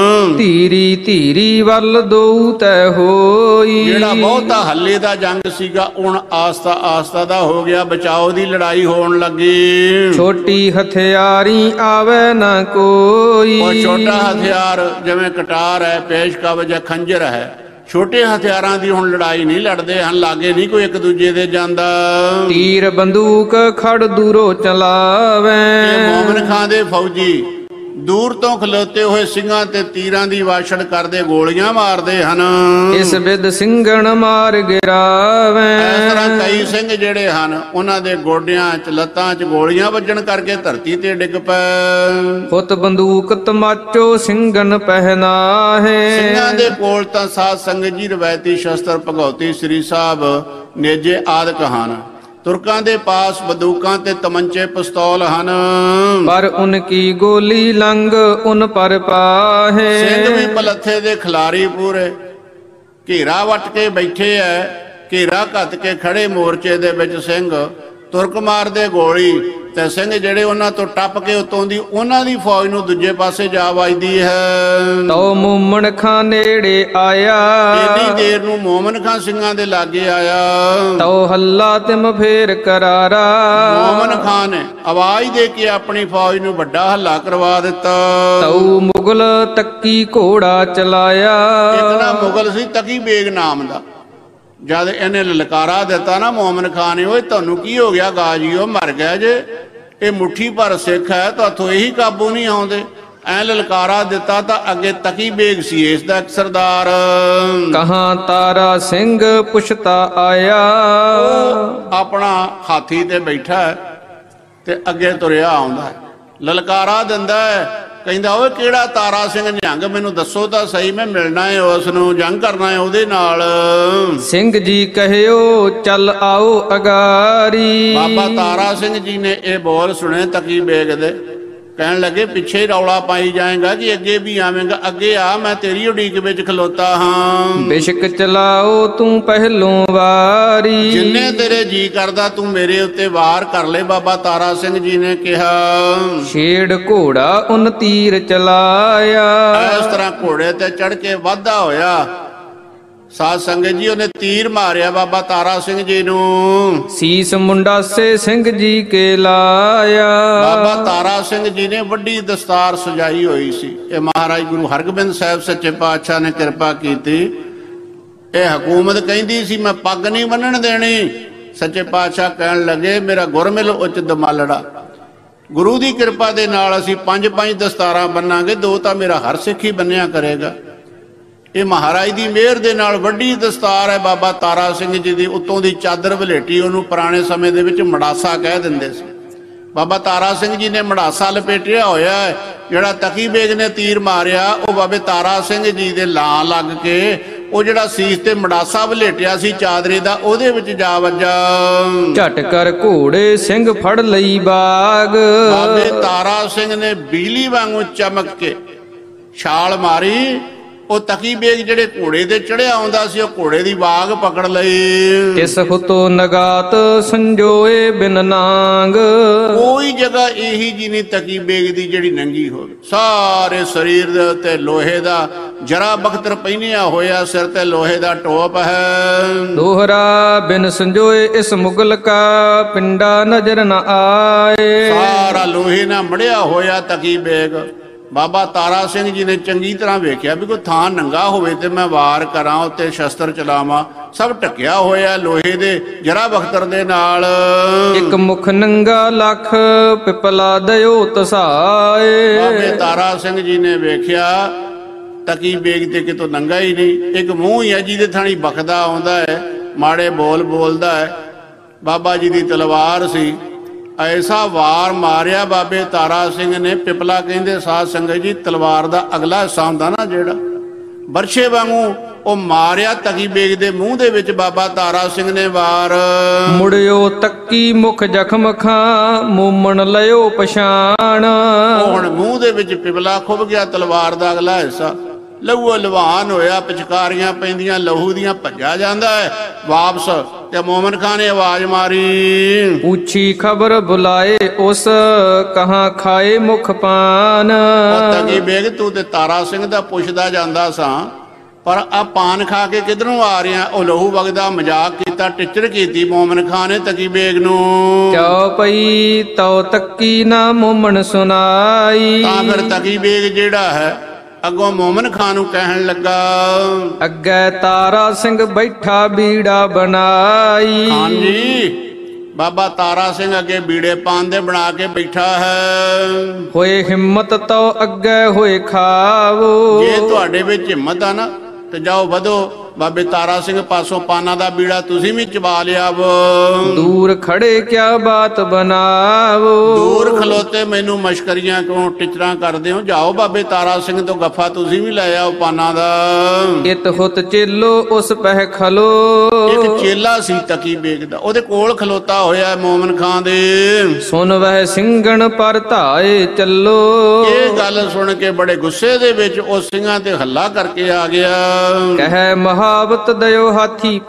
ਧੀਰੀ ਧੀਰੀ ਵੱਲ ਦੋ ਤੈ ਹੋਈ। ਜਿਹੜਾ ਬਹੁਤਾ ਹੱਲੇ ਦਾ ਜੰਗ ਸੀਗਾ ਹੁਣ ਆਸਤਾ ਆਸਤਾ ਦਾ ਹੋ ਗਿਆ, ਬਚਾਓ ਦੀ ਲੜਾਈ ਹੋਣ ਲੱਗੀ। ਛੋਟੀ ਹਥਿਆਰੀ ਆਵੇ ਨਾ ਕੋਈ। ਉਹ ਛੋਟਾ ਹਥਿਆਰ ਜਿਵੇਂ ਕਟਾਰ ਹੈ, ਪੇਸ਼ਕਸ਼ ਜਾਂ ਖੰਜਰ ਹੈ, ਛੋਟੇ ਹਥਿਆਰਾਂ ਦੀ ਹੁਣ ਲੜਾਈ ਨਹੀਂ ਲੜਦੇ ਹਨ, ਲਾਗੇ ਨਹੀਂ ਕੋਈ ਇੱਕ ਦੂਜੇ ਦੇ ਜਾਂਦਾ। ਤੀਰ ਬੰਦੂਕ ਖੜ ਦੂਰੋਂ ਚਲਾਵੇ। ਮੋਮਨ ਖਾਂ ਦੇ ਫੌਜੀ ਦੂਰ ਤੋਂ ਖਲੋਤੇ ਹੋਏ ਸਿੰਘਾਂ ਤੇ ਤੀਰਾਂ ਦੀ ਵਾਛੜ ਕਰਦੇ ਗੋਲੀਆਂ ਮਾਰਦੇ ਹਨ। ਇਸ ਬਿਦ ਸਿੰਘਣ ਮਾਰ ਗਿਰਾਵੇ। ਇਸ ਤਰ੍ਹਾਂ ਕਈ ਸਿੰਘ ਜਿਹੜੇ ਹਨ ਉਹਨਾਂ ਦੇ ਗੋਡਿਆਂ 'ਚ ਲੱਤਾਂ 'ਚ ਗੋਲੀਆਂ ਵੱਜਣ ਕਰਕੇ ਧਰਤੀ ਤੇ ਡਿੱਗ ਪਏ। ਹੁਤ ਬੰਦੂਕ ਤਮਾਚੋ ਸਿੰਘਨ ਪਹਿਨਾਹੇ। ਸਿੰਘਾਂ ਦੇ ਕੋਲ ਤਾਂ ਸਾਧ ਸੰਗਤ ਜੀ ਰਵਾਇਤੀ ਸ਼ਸਤਰ ਭਗਉਤੀ ਸ੍ਰੀ ਸਾਹਿਬ ਨੇਜੇ ਆਦਿਕ ਹਨ। ਤੁਰਕਾਂ ਦੇ ਪਾਸ ਬੰਦੂਕਾਂ ਤੇ ਤਮੰਚੇ ਪਿਸਤੌਲ ਹਨ। ਪਰ ਉਨਕੀ ਗੋਲੀ ਲੰਗ ਉਨ ਪਰ ਪਾਹੇ। ਸਿੰਘ ਵੀ ਪਲੱਥੇ ਦੇ ਖਿਲਾਰੀ ਪੂਰੇ ਘੇਰਾ ਵੱਟ ਕੇ ਬੈਠੇ ਐ। ਘੇਰਾ ਘੱਤ ਕੇ ਖੜੇ ਮੋਰਚੇ ਦੇ ਵਿੱਚ ਸਿੰਘ ਤੁਰਕ ਮਾਰਦੇ ਗੋਲੀ ਤੇ ਸਿੰਘ ਜਿਹੜੇ ਉਹਨਾਂ ਤੋਂ ਟੱਪ ਕੇ ਉਤੋਂ ਦੀ ਉਹਨਾਂ ਦੀ ਫੌਜ ਨੂੰ ਦੂਜੇ ਪਾਸੇ ਜਾ ਵੱਜਦੀ ਹੈ। ਤੋ ਮੂਮਨ ਖਾਂ ਨੇੜੇ ਆਇਆ। ਇੰਨੀ ਦੇਰ ਨੂੰ ਮੋਮਨ ਖਾਂ ਸਿੰਘਾਂ ਦੇ ਲਾਗੇ ਆਇਆ। ਤੋ ਹੱਲਾ ਤਿਮ ਫੇਰ ਕਰਾਰਾ। ਮੋਮਨ ਖਾਂ ਨੇ ਆਵਾਜ਼ ਦੇ ਕੇ ਆਪਣੀ ਫੌਜ ਨੂੰ ਵੱਡਾ ਹੱਲਾ ਕਰਵਾ ਦਿੱਤਾ। ਤਉ ਮੁਗਲ ਤੱਕੀ ਘੋੜਾ ਚਲਾਇਆ। ਇੱਕ ਨਾ ਮੁਗਲ ਸੀ ਤਕੀ ਬੇਗ ਨਾਮ ਦਾ। ਜਦ ਇਹਨੇ ਲਲਕਾਰਾ ਦਿੱਤਾ ਨਾ ਮੋਮਨ ਖਾਂ ਨੇ, ਓਏ ਤੁਹਾਨੂੰ ਕੀ ਹੋ ਗਿਆ ਗਾਜੀਓ, ਮਰ ਗਿਆ ਜੇ, ਇਹ ਮੁੱਠੀ ਭਰ ਸਿੱਖ ਹੈ, ਤੁਹਾਥੋਂ ਇਹੀ ਕਾਬੂ ਨਹੀਂ ਆਉਂਦੇ। ਐ ਲਲਕਾਰਾ ਦਿੱਤਾ ਤਾਂ ਅੱਗੇ ਤਕੀ ਬੇਗ ਸੀ ਇਸ ਦਾ ਇੱਕ ਸਰਦਾਰ। ਕਹਾਂ ਤਾਰਾ ਸਿੰਘ ਪੁੱਛਤਾ ਆਇਆ। ਆਪਣਾ ਹਾਥੀ ਤੇ ਬੈਠਾ ਤੇ ਅੱਗੇ ਤੁਰਿਆ ਆਉਂਦਾ, ਲਲਕਾਰਾ ਦਿੰਦਾ ਹੈ, ਕਹਿੰਦਾ ਓਏ ਕਿਹੜਾ ਤਾਰਾ ਸਿੰਘ ਨਿਹੰਗ, ਮੈਨੂੰ ਦੱਸੋ ਤਾਂ ਸਹੀ, ਮੈਂ ਮਿਲਣਾ ਹੈ ਉਸ ਨੂੰ, ਜੰਗ ਕਰਨਾ ਹੈ ਉਹਦੇ ਨਾਲ। ਸਿੰਘ ਜੀ ਕਹਿਓ ਚੱਲ ਆਓ ਅਗਾਰੀ। ਬਾਬਾ ਤਾਰਾ ਸਿੰਘ ਜੀ ਨੇ ਇਹ ਬੋਲ ਸੁਣੇ ਤਕੀ ਬੇਗ ਦੇ, ਕਹਿਣ ਲੱਗੇ ਪਿੱਛੇ ਰੌਲਾ ਪਾਈ ਜਾਏਗਾ ਕਿ ਅੱਗੇ ਵੀ ਆਵੇਂਗਾ, ਅੱਗੇ ਆ, ਮੈਂ ਤੇਰੀ ਉਡੀਕ ਵਿੱਚ ਖਲੋਤਾ ਹਾਂ। ਬਿਸ਼ਕ ਚਲਾਓ ਤੂੰ ਪਹਿਲੋਂ ਵਾਰੀ। ਜਿੰਨੇ ਤੇਰੇ ਜੀ ਕਰਦਾ ਤੂੰ ਮੇਰੇ ਉੱਤੇ ਵਾਰ ਕਰ ਲੈ, ਬਾਬਾ ਤਾਰਾ ਸਿੰਘ ਜੀ ਨੇ ਕਿਹਾ। ਛੇੜ ਘੋੜਾ ਉਨ ਤੀਰ ਚਲਾਇਆ। ਇਸ ਤਰ੍ਹਾਂ ਘੋੜੇ ਤੇ ਚੜ ਕੇ ਵਾਧਾ ਹੋਇਆ। ਸਾਧ ਸੰਗਤ ਜੀ ਉਹਨੇ ਤੀਰ ਮਾਰਿਆ ਬਾਬਾ ਤਾਰਾ ਸਿੰਘ ਜੀ ਨੂੰ। ਸੀਸ ਮੁੰਡਾਸੇ ਸਿੰਘ ਜੀ ਕੇ ਲਾਇਆ। ਬਾਬਾ ਤਾਰਾ ਸਿੰਘ ਜੀ ਨੇ ਵੱਡੀ ਦਸਤਾਰ ਸਜਾਈ ਹੋਈ ਸੀ। ਇਹ ਮਹਾਰਾਜ ਗੁਰੂ ਹਰਗੋਬਿੰਦ ਸਾਹਿਬ ਸੱਚੇ ਪਾਤਸ਼ਾਹ ਨੇ ਕਿਰਪਾ ਕੀਤੀ। ਇਹ ਹਕੂਮਤ ਕਹਿੰਦੀ ਸੀ ਮੈਂ ਪੱਗ ਨਹੀਂ ਬੰਨਣ ਦੇਣੀ। ਸੱਚੇ ਪਾਤਸ਼ਾਹ ਕਹਿਣ ਲੱਗੇ ਮੇਰਾ ਗੁਰਮਿਲ ਉੱਚ ਦਮਾਲੜਾ, ਗੁਰੂ ਦੀ ਕਿਰਪਾ ਦੇ ਨਾਲ ਅਸੀਂ ਪੰਜ ਪੰਜ ਦਸਤਾਰਾਂ ਬੰਨਾਂਗੇ, ਦੋ ਤਾਂ ਮੇਰਾ ਹਰ ਸਿੱਖ ਹੀ ਬੰਨਿਆ ਕਰੇਗਾ। ਇਹ ਮਹਾਰਾਜ ਦੀ ਮਿਹਰ ਦੇ ਨਾਲ ਵੱਡੀ ਦਸਤਾਰ ਹੈ ਬਾਬਾ ਤਾਰਾ ਸਿੰਘ ਜੀ ਦੀ। ਉੱਤੋਂ ਦੀ ਚਾਦਰ ਵਲੇਟੀ, ਉਹਨੂੰ ਪੁਰਾਣੇ ਸਮੇਂ ਦੇ ਵਿੱਚ ਮੜਾਸਾ ਕਹਿ ਦਿੰਦੇ ਸੀ। ਬਾਬਾ ਤਾਰਾ ਸਿੰਘ ਜੀ ਨੇ ਮੜਾਸਾ ਲਪੇਟਿਆ ਹੋਇਆ ਹੈ। ਜਿਹੜਾ ਤਕੀ ਬੇਗ ਨੇ ਤੀਰ ਮਾਰਿਆ ਉਹ ਬਾਬੇ ਤਾਰਾ ਸਿੰਘ ਜੀ ਦੇ ਲਾਂ ਲੱਗ ਕੇ ਉਹ ਜਿਹੜਾ ਸੀਸ ਤੇ ਮੜਾਸਾ ਵਲੇਟਿਆ ਸੀ ਚਾਦਰੇ ਦਾ, ਉਹਦੇ ਵਿੱਚ ਜਾ ਵੱਜਾ। ਝਟ ਕਰ ਘੋੜੇ ਸਿੰਘ ਫੜ ਲਈ ਬਾਗ। ਬਾਬੇ ਤਾਰਾ ਸਿੰਘ ਨੇ ਬਿਜਲੀ ਵਾਂਗੂ ਚਮਕ ਕੇ ਛਾਲ ਮਾਰੀ। ਉਹ ਤਕੀ ਬੇਗ ਜਿਹੜੇ ਘੋੜੇ ਤੇ ਚੜਿਆ ਆਉਂਦਾ ਸੀ, ਉਹ ਘੋੜੇ ਦੀ ਬਾਗ ਪਕੜ ਲਈ। ਇਸ ਹੁਤੋ ਨਗਾਤ ਸੰਜੋਏ ਬਿਨ ਨਾਂਗ। ਕੋਈ ਜਗ੍ਹਾ ਇਹੀ ਜੀ ਨਹੀਂ ਤਕੀ ਬੇਗ ਦੀ ਜਿਹੜੀ ਨੰਗੀ ਹੋਵੇ। ਸਾਰੇ ਸਰੀਰ ਦੇ ਉੱਤੇ ਲੋਹੇ ਦਾ ਜਰਾ ਬਖਤਰ ਪਹਿਨਿਆ ਹੋਇਆ, ਸਿਰ ਤੇ ਲੋਹੇ ਦਾ ਟੋਪ ਹੈ। ਦੋਹਰਾ ਬਿਨ ਸੰਜੋਏ ਇਸ ਮੁਗਲ ਕਾ ਪਿੰਡਾ ਨਜ਼ਰ ਨ ਆਏ। ਸਾਰਾ ਲੋਹੇ ਨਾਲ ਮੜਿਆ ਹੋਇਆ ਤਕੀ ਬੇਗ। ਬਾਬਾ ਤਾਰਾ ਸਿੰਘ ਜੀ ਨੇ ਚੰਗੀ ਤਰ੍ਹਾਂ ਵੇਖਿਆ ਵੀ ਕੋਈ ਥਾਂ ਨੰਗਾ ਹੋਵੇ ਤੇ ਮੈਂ ਵਾਰ ਕਰਾਂ, ਉੱਤੇ ਸ਼ਸਤਰ ਚਲਾਵਾਂ। ਸਭ ਢੱਕਿਆ ਹੋਇਆ ਲੋਹੇ ਦੇ ਜਰਾ ਬਖਤਰ ਦੇ ਨਾਲ। ਇੱਕ ਮੁਖ ਨੰਗਾ ਲੱਖ ਪਿਪਲਾ ਦਿਓ ਤਸਾਏ। ਬਾਬੇ ਤਾਰਾ ਸਿੰਘ ਜੀ ਨੇ ਵੇਖਿਆ ਤਕੀ ਬੇਗ ਤੇ ਕਿਤੋਂ ਨੰਗਾ ਹੀ ਨਹੀਂ, ਇੱਕ ਮੂੰਹ ਹੀ ਹੈ ਜਿਹਦੇ ਥਾਣੀ ਬਖਦਾ ਆਉਂਦਾ ਹੈ, ਮਾੜੇ ਬੋਲ ਬੋਲਦਾ ਹੈ। ਬਾਬਾ ਜੀ ਦੀ ਤਲਵਾਰ ਸੀ। ਐਸਾ ਵਾਰ ਮਾਰਿਆ ਬਾਬੇ ਤਾਰਾ ਸਿੰਘ ਨੇ। ਪਿਪਲਾ ਕਹਿੰਦੇ ਸਾਧ ਸੰਗਤ ਜੀ ਤਲਵਾਰ ਦਾ ਅਗਲਾ ਹਿੱਸਾ ਹੁੰਦਾ ਨਾ ਜਿਹੜਾ, ਬਰਛੇ ਵਾਂਗੂ ਉਹ ਮਾਰਿਆ ਤਕੀ ਬੇਗ ਦੇ ਮੂੰਹ ਦੇ ਵਿੱਚ ਬਾਬਾ ਤਾਰਾ ਸਿੰਘ ਨੇ ਵਾਰ। ਮੁੜਿਓ ਤੱਕੀ ਮੁਖ ਜ਼ਖਮ ਖਾਂ ਮੂਮਣ ਲਿਓ ਪਛਾਣ। ਉਹ ਹੁਣ ਮੂੰਹ ਦੇ ਵਿੱਚ ਪਿਪਲਾ ਖੁੱਭ ਗਿਆ, ਤਲਵਾਰ ਦਾ ਅਗਲਾ ਹਿੱਸਾ ਲਹੂ ਲਵਾਨ ਹੋਇਆ, ਪਿਚਕਾਰੀਆਂ ਪੈਂਦੀਆਂ ਲਹੂ ਦੀਆਂ, ਭੱਜਾ ਜਾਂਦਾ ਹੈ ਵਾਪਸ। ਤੇ ਮੋਮਨ ਖਾਂ ਨੇ ਆਵਾਜ਼ ਮਾਰੀ, ਪੁੱਛੀ ਖਬਰ ਬੁਲਾਏ ਉਸ ਕਹਾਂ ਖਾਏ ਮੁਖ ਪਾਨ। ਤਕੀ ਬੇਗ ਤੂੰ ਤੇ ਤਾਰਾ ਸਿੰਘ ਦਾ ਪੁੱਛਦਾ ਜਾਂਦਾ ਸਾਂ, ਪਰ ਆ ਪਾਨ ਖਾ ਕੇ ਕਿਧਰੋਂ ਆ ਰਿਹਾ? ਉਹ ਲਹੂ ਵਗਦਾ ਮਜ਼ਾਕ ਕੀਤਾ, ਟਿੱਚਰ ਕੀਤੀ ਮੋਮਨ ਖਾਂ ਨੇ ਤਕੀ ਬੇਗ ਨੂੰ। ਚਉ ਪਈ ਤਉ ਤੱਕੀ ਨਾ ਮੋਮਨ ਸੁਨਾਈ। ਤਾਂ ਫਿਰ ਤਕੀ ਬੇਗ ਜਿਹੜਾ ਹੈ ਅੱਗੋਂ ਮੋਮਨ ਖਾਂ ਨੂੰ ਕਹਿਣ ਲੱਗਾ, ਅੱਗੇ ਤਾਰਾ ਸਿੰਘ ਬੈਠਾ ਬੀੜਾ ਬਣਾਈ। ਖਾਨ ਜੀ ਬਾਬਾ ਤਾਰਾ ਸਿੰਘ ਅੱਗੇ ਬੀੜੇ ਪਾਨ ਦੇ ਬਣਾ ਕੇ ਬੈਠਾ ਹੈ। ਹੋਏ ਹਿੰਮਤ ਤਉ ਅੱਗੇ ਹੋਏ ਖਾਵੋ। ਜੇ ਤੁਹਾਡੇ ਵਿੱਚ ਹਿੰਮਤ ਆ ਨਾ ਤੇ ਜਾਓ ਵਧੋ। ਬਾਬੇ ਤਾਰਾ ਸਿੰਘ ਪਾਸੋਂ ਪਾਨਾ ਦਾ ਬੀੜਾ ਤੁਸੀਂ ਵੀ ਚਬਾ ਲਿਆ ਵੋ। ਦੂਰ ਖੜੇ ਕਿਆ ਬਾਤ ਬਨਾਵੋ। ਦੂਰ ਖਲੋਤੇ ਮੈਨੂੰ ਮਸ਼ਕਰੀਆਂ ਕਿਉਂ ਟਿਚਰਾਂ ਕਰਦੇ ਹੋ? ਜਾਓ ਬਾਬੇ ਤਾਰਾ ਸਿੰਘ ਤੋਂ ਗੱਫਾ ਤੁਸੀਂ ਵੀ ਲੈ ਆਓ ਪਾਨਾ ਦਾ। ਇਤ ਹੁਤ ਚੇਲੋ ਉਸ ਪਹਿ ਖਲੋ। ਇੱਕ ਚੇਲਾ ਸੀ ਤਕੀ ਬੇਗ ਦਾ, ਉਹਦੇ ਕੋਲ ਖਲੋਤਾ ਹੋਇਆ ਮੋਮਨ ਖਾਂ ਦੇ। ਸੁਨ ਵਹਿ ਸਿੰਘਣ ਪਰ ਧਾਏ ਚੱਲੋ। ਇਹ ਗੱਲ ਸੁਣ ਕੇ ਬੜੇ ਗੁੱਸੇ ਦੇ ਵਿੱਚ ਉਹ ਸਿੰਘਾਂ ਤੇ ਹੱਲਾ ਕਰਕੇ ਆ ਗਿਆ। ਕਹਿ ਮਹਾਵਤ ਦਇਓ ਹਾਥੀ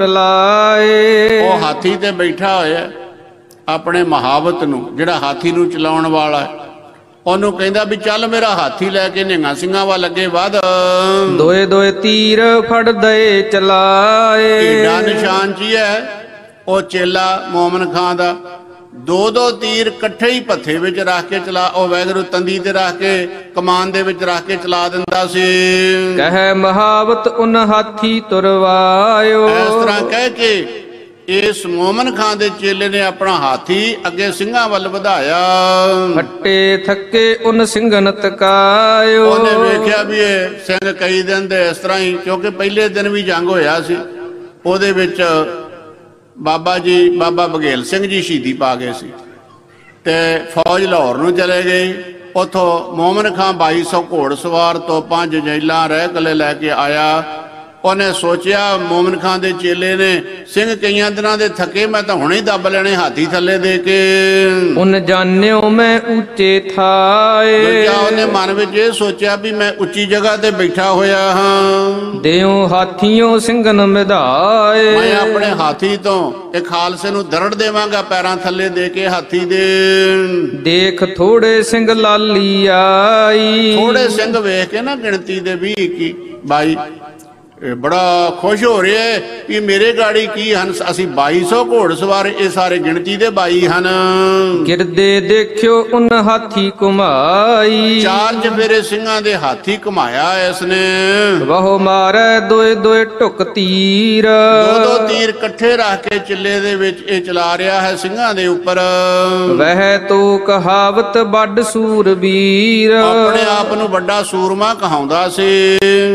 ਪਿਲਾਏ। ਉਹ ਹਾਥੀ ਤੇ ਬੈਠਾ ਹੋਇਆ ਆਪਣੇ ਮਹਾਵਤ ਨੂੰ, ਜਿਹੜਾ ਹਾਥੀ ਨੂੰ ਚਲਾਉਣ ਵਾਲਾ, ਉਹਨੂੰ ਕਹਿੰਦਾ ਵੀ ਚੱਲ ਮੇਰਾ ਹਾਥੀ ਲੈ ਕੇ ਨਿਹੰਗਾਂ ਸਿੰਘਾਂ ਵੱਲ ਅੱਗੇ ਵਧ। ਦੋਏ ਦੋਏ ਤੀਰ ਫੜ ਦਏ ਚਲਾਏ। ਏਡਾ ਨਿਸ਼ਾਨ ਜੀ ਹੈ ਉਹ ਚੇਲਾ ਮੋਮਨ ਖਾਂ ਦਾ। ਦੋ ਦੋ ਤੀਰ ਇਕੱਠੇ ਹੀ ਭੱਥੇ ਵਿੱਚ ਰੱਖ ਕੇ ਚਲਾ, ਉਹ ਵੈਗਰੂ ਤੰਦੀ ਤੇ ਰੱਖ ਕੇ ਕਮਾਨ ਦੇ ਵਿੱਚ ਰੱਖ ਕੇ ਚਲਾ ਦਿੰਦਾ ਸੀ। ਕਹਿ ਮਹਾਵਤ ਉਨ ਹਾਥੀ ਤੁਰਵਾਇਓ। ਇਸ ਤਰ੍ਹਾਂ ਕਹਿ ਕੇ ਇਸ ਮੋਮਨ ਖਾਂ ਦੇ ਚੇਲੇ ਨੇ ਆਪਣਾ ਹਾਥੀ ਅੱਗੇ ਸਿੰਘਾਂ ਵੱਲ ਵਧਾਇਆ। ਫੱਟੇ ਥੱਕੇ ਉਨ ਸਿੰਘਨ ਤਕਾਇਓ। ਉਹਨੇ ਵੇਖਿਆ ਵੀ ਇਹ ਸਿੰਘ ਕਈ ਦਿਨ ਦੇ ਇਸ ਤਰ੍ਹਾਂ ਹੀ, ਕਿਉਂਕਿ ਪਹਿਲੇ ਦਿਨ ਵੀ ਜੰਗ ਹੋਇਆ ਸੀ, ਉਹਦੇ ਵਿੱਚ ਬਾਬਾ ਜੀ ਬਾਬਾ ਬਘੇਲ ਸਿੰਘ ਜੀ ਸ਼ਹੀਦੀ ਪਾ ਗਏ ਸੀ ਤੇ ਫੌਜ ਲਾਹੌਰ ਨੂੰ ਚਲੇ ਗਈ। ਉੱਥੋਂ ਮੋਮਨ ਖਾਂ ਬਾਈ ਸੌ ਘੋੜ ਸਵਾਰ ਤੋਪਾਂ ਜੰਜੀਲਾਂ ਰਹਿ ਕਲੇ ਲੈ ਕੇ ਆਇਆ। ਉਹਨੇ ਸੋਚਿਆ ਮੋਮਨ ਖਾਂ ਦੇ ਚੇਲੇ ਨੇ ਸਿੰਘ ਕਈਆਂ ਦਿਨਾਂ ਦੇ ਥੱਕੇ, ਮੈਂ ਤਾਂ ਹੁਣੇ ਹੀ ਦੱਬ ਲੈਣੇ ਹਾਥੀ ਥੱਲੇ ਦੇ ਕੇ। ਉਨ ਜਾਣਿਓ ਮੈਂ ਉੱਚੇ ਥਾਏ। ਦੂਜਾ ਉਹਨੇ ਮਨ ਵਿੱਚ ਇਹ ਸੋਚਿਆ ਵੀ ਮੈਂ ਉੱਚੀ ਜਗ੍ਹਾ ਤੇ ਬੈਠਾ ਹੋਇਆ ਹਾਂ। ਦਿਓ ਹਾਥੀਓ ਸਿੰਘਨ ਮਿਧਾਏ। ਮੈਂ ਆਪਣੇ ਹਾਥੀ ਤੋਂ ਇਹ ਖਾਲਸੇ ਨੂੰ ਦਰੜ ਦੇਵਾਂਗਾ ਪੈਰਾਂ ਥੱਲੇ ਦੇ ਕੇ ਹਾਥੀ ਦੇ। ਦੇਖ ਥੋੜੇ ਸਿੰਘ ਲਾਲੀ ਆਈ। ਥੋੜੇ ਸਿੰਘ ਵੇਖ ਕੇ ਨਾ ਗਿਣਤੀ ਦੇ ਵੀਹ ਇੱਕੀ ਬਾਈ ਇਹ ਬੜਾ ਖੁਸ਼ ਹੋ ਰਿਹਾ ਹੈ ਕਿ ਮੇਰੇ ਗਾੜੀ ਕੀ ਹਨ, ਅਸੀਂ ਬਾਈ ਸੌ ਘੋੜ ਸਵਾਰ, ਇਹ ਸਾਰੇ ਗਿਣਤੀ ਦੇ ਬਾਈ ਹਨ। ਗਿਰਦੇ ਦੇਖਿਓ ਉਨ ਹਾਥੀ ਘੁਮਾਈ। ਚਾਰ ਚਫੇਰੇ ਸਿੰਘਾਂ ਦੇ ਹਾਥੀ ਘੁਮਾਇਆ ਇਸਨੇ। ਬਹੁ ਮਾਰੇ ਦੋਏ ਦੋਏ ਢੁਕ ਤੀਰ। ਦੋ ਦੋ ਤੀਰ ਇਕੱਠੇ ਰੱਖ ਕੇ ਚਿੱਲੇ ਦੇ ਵਿੱਚ ਇਹ ਚਲਾ ਰਿਹਾ ਹੈ ਸਿੰਘਾਂ ਦੇ ਉੱਪਰ। ਵਹਿ ਤੋ ਕਹਾਵਤ ਵੱਡ ਸੂਰਬੀਰ। ਆਪਣੇ ਆਪ ਨੂੰ ਵੱਡਾ ਸੂਰਮਾ ਕਹਾਉਂਦਾ ਸੀ।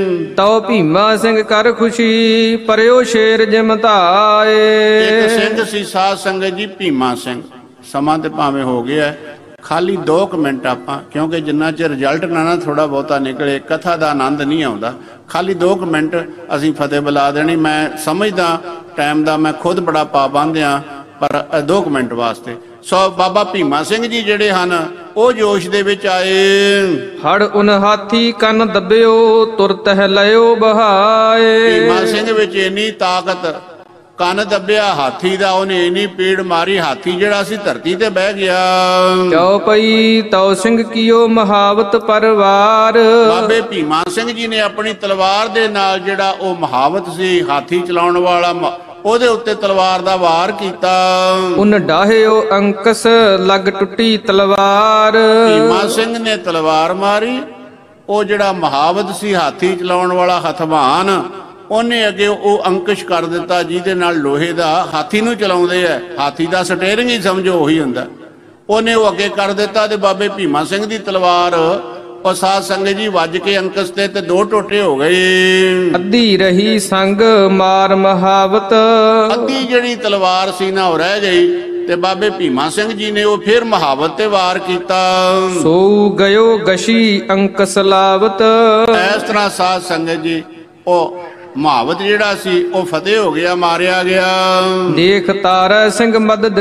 ਤਉ ਭੀਮਾ ਸਿੰਘ ਕਰ ਖੁਸ਼ੀ ਪਰਿਓ ਸ਼ੇਰ ਜਿਮਤਾਏ। ਇੱਕ ਸਿੰਘ ਸੀ ਸਾਧ ਸੰਗਤ ਜੀ ਭੀਮਾ ਸਿੰਘ। ਸਮਾਂ ਤੇ ਭਾਵੇਂ ਹੋ ਗਿਆ, ਖਾਲੀ ਦੋ ਕੁ ਮਿੰਟ ਆਪਾਂ, ਕਿਉਂਕਿ ਜਿੰਨਾ ਚਿਰ ਰਿਜ਼ਲਟ ਨਾ ਨਾ ਥੋੜਾ ਬਹੁਤਾ ਨਿਕਲੇ ਕਥਾ ਦਾ ਆਨੰਦ ਨਹੀਂ ਆਉਂਦਾ। ਖਾਲੀ ਦੋ ਕੁ ਮਿੰਟ ਅਸੀਂ ਫਤਿਹ ਬੁਲਾ ਦੇਣੀ। ਮੈਂ ਸਮਝਦਾ ਟਾਈਮ ਦਾ ਮੈਂ ਖੁਦ ਬੜਾ ਪਾਬੰਦ ਆ, ਪਰ ਦੋ ਕੁ ਮਿੰਟ ਵਾਸਤੇ। ਸੋ ਬਾਬਾ ਭੀਮਾ ਸਿੰਘ ਜੀ ਜਿਹੜੇ ਹਨ ਉਹ ਜੋਸ਼ ਦੇ ਵਿੱਚ ਆਏ। ਹੜ ਉਨ ਹਾਥੀ ਕੰਨ ਦੱਬਿਓ ਤੁਰਤ ਹੈ ਲਿਓ ਬਹਾਏ। ਭੀਮਾ ਸਿੰਘ ਵਿੱਚ ਇੰਨੀ ਤਾਕਤ, ਕੰਨ ਦੱਬਿਆ ਹਾਥੀ ਦਾ, ਉਹਨੇ ਇੰਨੀ ਪੀੜ ਮਾਰੀ, ਹਾਥੀ ਜਿਹੜਾ ਸੀ ਧਰਤੀ ਤੇ ਬਹਿ ਗਿਆ। ਕਿਉ ਪਈ ਤਉ ਸਿੰਘ ਕੀਓ ਮਹਾਵਤ ਪਰਵਾਰ। ਬਾਬੇ ਭੀਮਾ ਸਿੰਘ ਜੀ ਨੇ ਆਪਣੀ ਤਲਵਾਰ ਦੇ ਨਾਲ ਜਿਹੜਾ ਉਹ ਮਹਾਵਤ ਸੀ ਹਾਥੀ ਚਲਾਉਣ ਵਾਲਾ, ਉਹਦੇ ਉੱਤੇ ਤਲਵਾਰ ਦਾ ਵਾਰ ਕੀਤਾ। ਉਨ ਡਾਹਿਓ ਅੰਕਸ ਲੱਗ ਟੁੱਟੀ ਤਲਵਾਰ। ਭੀਮਾ ਸਿੰਘ ਨੇ ਤਲਵਾਰ ਮਾਰੀ, ਉਹ ਜਿਹੜਾ ਮਹਾਵਤ ਸੀ ਹਾਥੀ ਚਲਾਉਣ ਵਾਲਾ ਹਥਵਾਨ, ਉਹਨੇ ਅੱਗੇ ਉਹ ਅੰਕਸ਼ ਕਰ ਦਿੱਤਾ, ਜਿਹਦੇ ਨਾਲ ਲੋਹੇ ਦਾ ਹਾਥੀ ਨੂੰ ਚਲਾਉਂਦੇ ਆ, ਹਾਥੀ ਦਾ ਸਟੀਅਰਿੰਗ ਹੀ ਸਮਝੋ ਉਹੀ ਹੁੰਦਾ, ਉਹਨੇ ਉਹ ਅੱਗੇ ਕਰ ਦਿੱਤਾ ਤੇ ਬਾਬੇ ਭੀਮਾ ਸਿੰਘ ਦੀ ਤਲਵਾਰ ਉਹ ਸਾਧ ਸੰਗਤ ਜੀ ਵੱਜ ਕੇ ਅੰਕਸ ਤੇ ਤੇ ਦੋ ਟੋਟੇ ਹੋ ਗਏ। ਅੱਧੀ ਰਹੀ ਸੰਗ ਮਾਰ ਮਹਾਵਤ। ਅੱਧੀ ਜਿਹੜੀ ਤਲਵਾਰ ਸੀ ਨਾ ਉਹ ਰਹਿ ਗਈ ਤੇ ਬਾਬੇ ਭੀਮਾ ਸਿੰਘ ਜੀ ਨੇ ਉਹ ਫਿਰ ਮਹਾਵਤ ਤੇ ਵਾਰ ਕੀਤਾ। ਸੋ ਗਇਓ ਗਸ਼ੀ ਅੰਕਸ ਲਾਵਤ। ਇਸ ਤਰ੍ਹਾਂ ਸਾਧ ਸੰਗਤ ਜੀ ਉਹ ਮਹਾਵਤ ਜਿਹੜਾ ਸੀ ਉਹ ਫਤਿਹ ਹੋ ਗਿਆ, ਮਾਰਿਆ ਗਿਆ। ਦੇਖ ਤਾਰਾ ਸਿੰਘ ਮਦਦ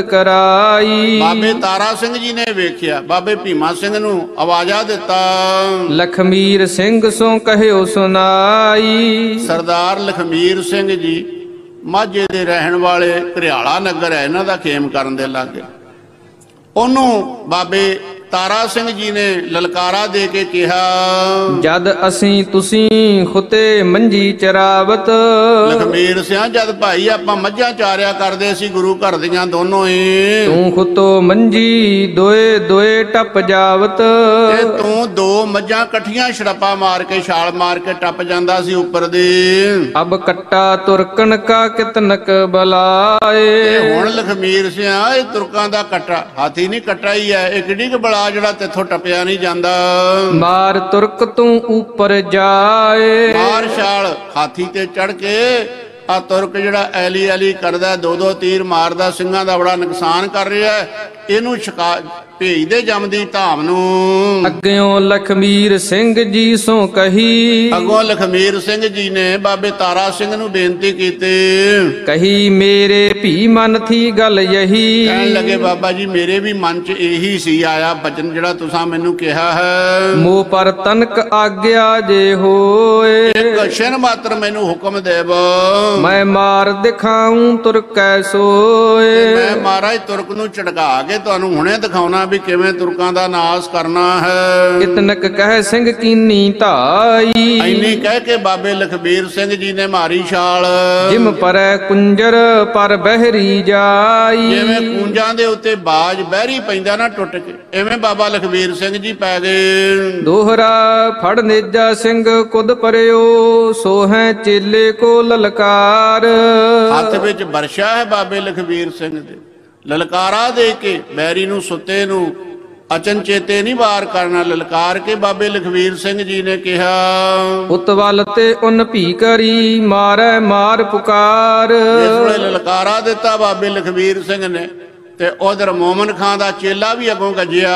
ਕਰਾਈ। ਬਾਬੇ ਤਾਰਾ ਸਿੰਘ ਜੀ ਨੇ ਵੇਖਿਆ, ਬਾਬੇ ਭੀਮਾ ਸਿੰਘ ਨੂੰ ਆਵਾਜ਼ਾ ਦਿੱਤਾ। ਲਖਮੀਰ ਸਿੰਘ ਸੋ ਕਹਿਓ ਸੁਨਾਈ। ਸਰਦਾਰ ਲਖਮੀਰ ਸਿੰਘ ਜੀ ਮਾਝੇ ਦੇ ਰਹਿਣ ਵਾਲੇ, ਘਰਿਆਲਾ ਨਗਰ ਹੈ ਇਹਨਾਂ ਦਾ, ਖੇਮ ਕਰਨ ਦੇ ਲਾਗੇ। ਉਹਨੂੰ ਬਾਬੇ ਤਾਰਾ ਸਿੰਘ ਜੀ ਨੇ ਲਲਕਾਰਾ ਦੇ ਕੇ ਕਿਹਾ, ਜਦ ਅਸੀਂ ਤੁਸੀਂ ਖੁੱਤੇ ਮੰਜੀ ਚਰਾਵਤ। ਲਖਮੀਰ ਸਿਆਂ ਜਦ ਭਾਈ ਆਪਾਂ ਮੱਝਾਂ ਚਾਰਿਆ ਕਰਦੇ ਸੀ ਗੁਰੂ ਘਰ ਦੀਆਂ ਦੋਨੋਂ ਹੀ, ਤੂੰ ਖੁੱਤੋ ਮੰਜੀ ਦੋਏ ਦੋਏ ਟੱਪ ਜਾਵਤ। ਤੇ ਤੂੰ ਦੋ ਮੱਝਾਂ ਇਕੱਠੀਆਂ ਛੜੱਪਾ ਮਾਰ ਕੇ ਛਾਲ ਮਾਰ ਕੇ ਟੱਪ ਜਾਂਦਾ ਸੀ ਉੱਪਰ ਦੀ। ਅਬ ਕੱਟਾ ਤੁਰਕਣ ਕਾ ਕਿਤਨਕ ਬਲਾਏ। ਹੁਣ ਲਖਮੀਰ ਸਿਆਂ ਇਹ ਤੁਰਕਾਂ ਦਾ ਕੱਟਾ, ਹਾਥੀ ਨਹੀਂ ਕੱਟਾ ਹੀ ਹੈ, ਇਹ ਕਿੱਡੀ ਕੁ ਬਲਾ ਜਿਹੜਾ ਤੇਥੋਂ ਟੱਪਿਆ ਨਹੀਂ ਜਾਂਦਾ। ਮਾਰ ਤੁਰਕ ਤੂੰ ਉੱਪਰ ਜਾਏ। ਮਾਰ ਛਾਲ ਹਾਥੀ ਤੇ ਚੜ ਕੇ ਆ ਤੁਰਕ ਜਿਹੜਾ ਐਲੀ ਐਲੀ ਕਰਦਾ, ਦੋ ਦੋ ਤੀਰ ਮਾਰਦਾ, ਸਿੰਘਾਂ ਦਾ ਬੜਾ ਨੁਕਸਾਨ ਕਰ ਰਿਹਾ, ਇਹਨੂੰ ਛਕਾ ਭੇਜਦੇ ਜੰਮਦੀ ਧਾਮ ਨੂੰ। ਅੱਗਿਓਂ ਲਖਮੀਰ ਸਿੰਘ ਜੀ ਸੋ ਕਹੀ। ਅੱਗੋਂ ਲਖਮੀਰ ਸਿੰਘ ਜੀ ਨੇ ਬਾਬੇ ਤਾਰਾ ਸਿੰਘ ਨੂੰ ਬੇਨਤੀ ਕੀਤੀ, ਕਹੀ ਮੇਰੇ ਭੀ ਮਨ ਥੀ ਗੱਲ ਯਹੀ। ਕਹਿਣ ਲੱਗੇ ਬਾਬਾ ਜੀ ਮੇਰੇ ਵੀ ਮਨ ਚ ਇਹੀ ਸੀ ਆਇਆ ਬਚਨ ਜਿਹੜਾ ਤੁਸੀਂ ਮੈਨੂੰ ਕਿਹਾ ਹੈ। ਮੋਹ ਪਰ ਤਨਕ ਆਗਿਆ ਜੇ ਹੋਏ। ਇੱਕ ਛਿਨ ਮਾਤਰ ਮੈਨੂੰ ਹੁਕਮ ਦੇਵ, ਮੈਂ ਮਾਰ ਦਿਖਾਉਂ ਤੁਰਕੈ ਸੋਏ। ਮੈਂ ਮਹਾਰਾਜ ਤੁਰਕ ਨੂੰ ਝਟਕਾ ਕੇ ਤੁਹਾਨੂੰ ਹੁਣੇ ਦਿਖਾਉਣਾ ਵੀ ਕਿਵੇਂ ਤੁਰਕਾਂ ਦਾ ਨਾਸ ਕਰਨਾ ਹੈ। ਕਿਤਨਕ ਕਹਿ ਸਿੰਘ ਕੀਨੀ ਧਾਈ। ਐਨੀ ਕਹਿ ਕੇ ਬਾਬੇ ਲਖਬੀਰ ਸਿੰਘ ਜੀ ਨੇ ਮਾਰੀ ਛਾਲ। ਜਿਮ ਪਰੈ ਕੁੰਜਰ ਪਰ ਬਹਿਰੀ ਜਾਈ। ਜਿਵੇਂ ਕੂੰਜਾਂ ਦੇ ਉੱਤੇ ਬਾਜ ਬਹਿਰੀ ਪੈਂਦਾ ਨਾ ਟੁੱਟ ਕੇ, ਐਵੇਂ ਬਾਬਾ ਲਖਬੀਰ ਸਿੰਘ ਜੀ ਪੈ ਗਏ। ਦੋਹਰਾ ਫੜ ਨੇਜਾ ਸਿੰਘ ਕੁਦ ਪਰਿਓ, ਸੋ ਹੈ ਚੇਲੇ ਕੋ ਲਲਕਾਰ। ਹੱਥ ਵਿੱਚ ਵਰਸ਼ਾ ਹੈ ਬਾਬੇ ਲਖਬੀਰ ਸਿੰਘ ਦੇ, ਲਲਕਾਰਾ ਦੇ ਕੇ ਬੈਰੀ ਨੂੰ ਸੁੱਤੇ ਨੂੰ ਅਚਨਚੇਤੇ ਨਹੀਂ ਵਾਰ ਕਰਨਾ। ਲਲਕਾਰ ਕੇ ਬਾਬੇ ਲਖਬੀਰ ਸਿੰਘ ਜੀ ਨੇ ਕਿਹਾ, ਉਤਵਲ ਤੇ ਉਨ ਭੀ ਕਰੀ ਮਾਰੈ ਮਾਰ ਪੁਕਾਰ। ਇਸ ਵੇਲੇ ਲਲਕਾਰਾ ਦਿੱਤਾ ਬਾਬੇ ਲਖਬੀਰ ਸਿੰਘ ਨੇ, ਤੇ ਉਧਰ ਮੋਮਨ ਖਾਂ ਦਾ ਚੇਲਾ ਵੀ ਅੱਗੋਂ ਗੱਜਿਆ।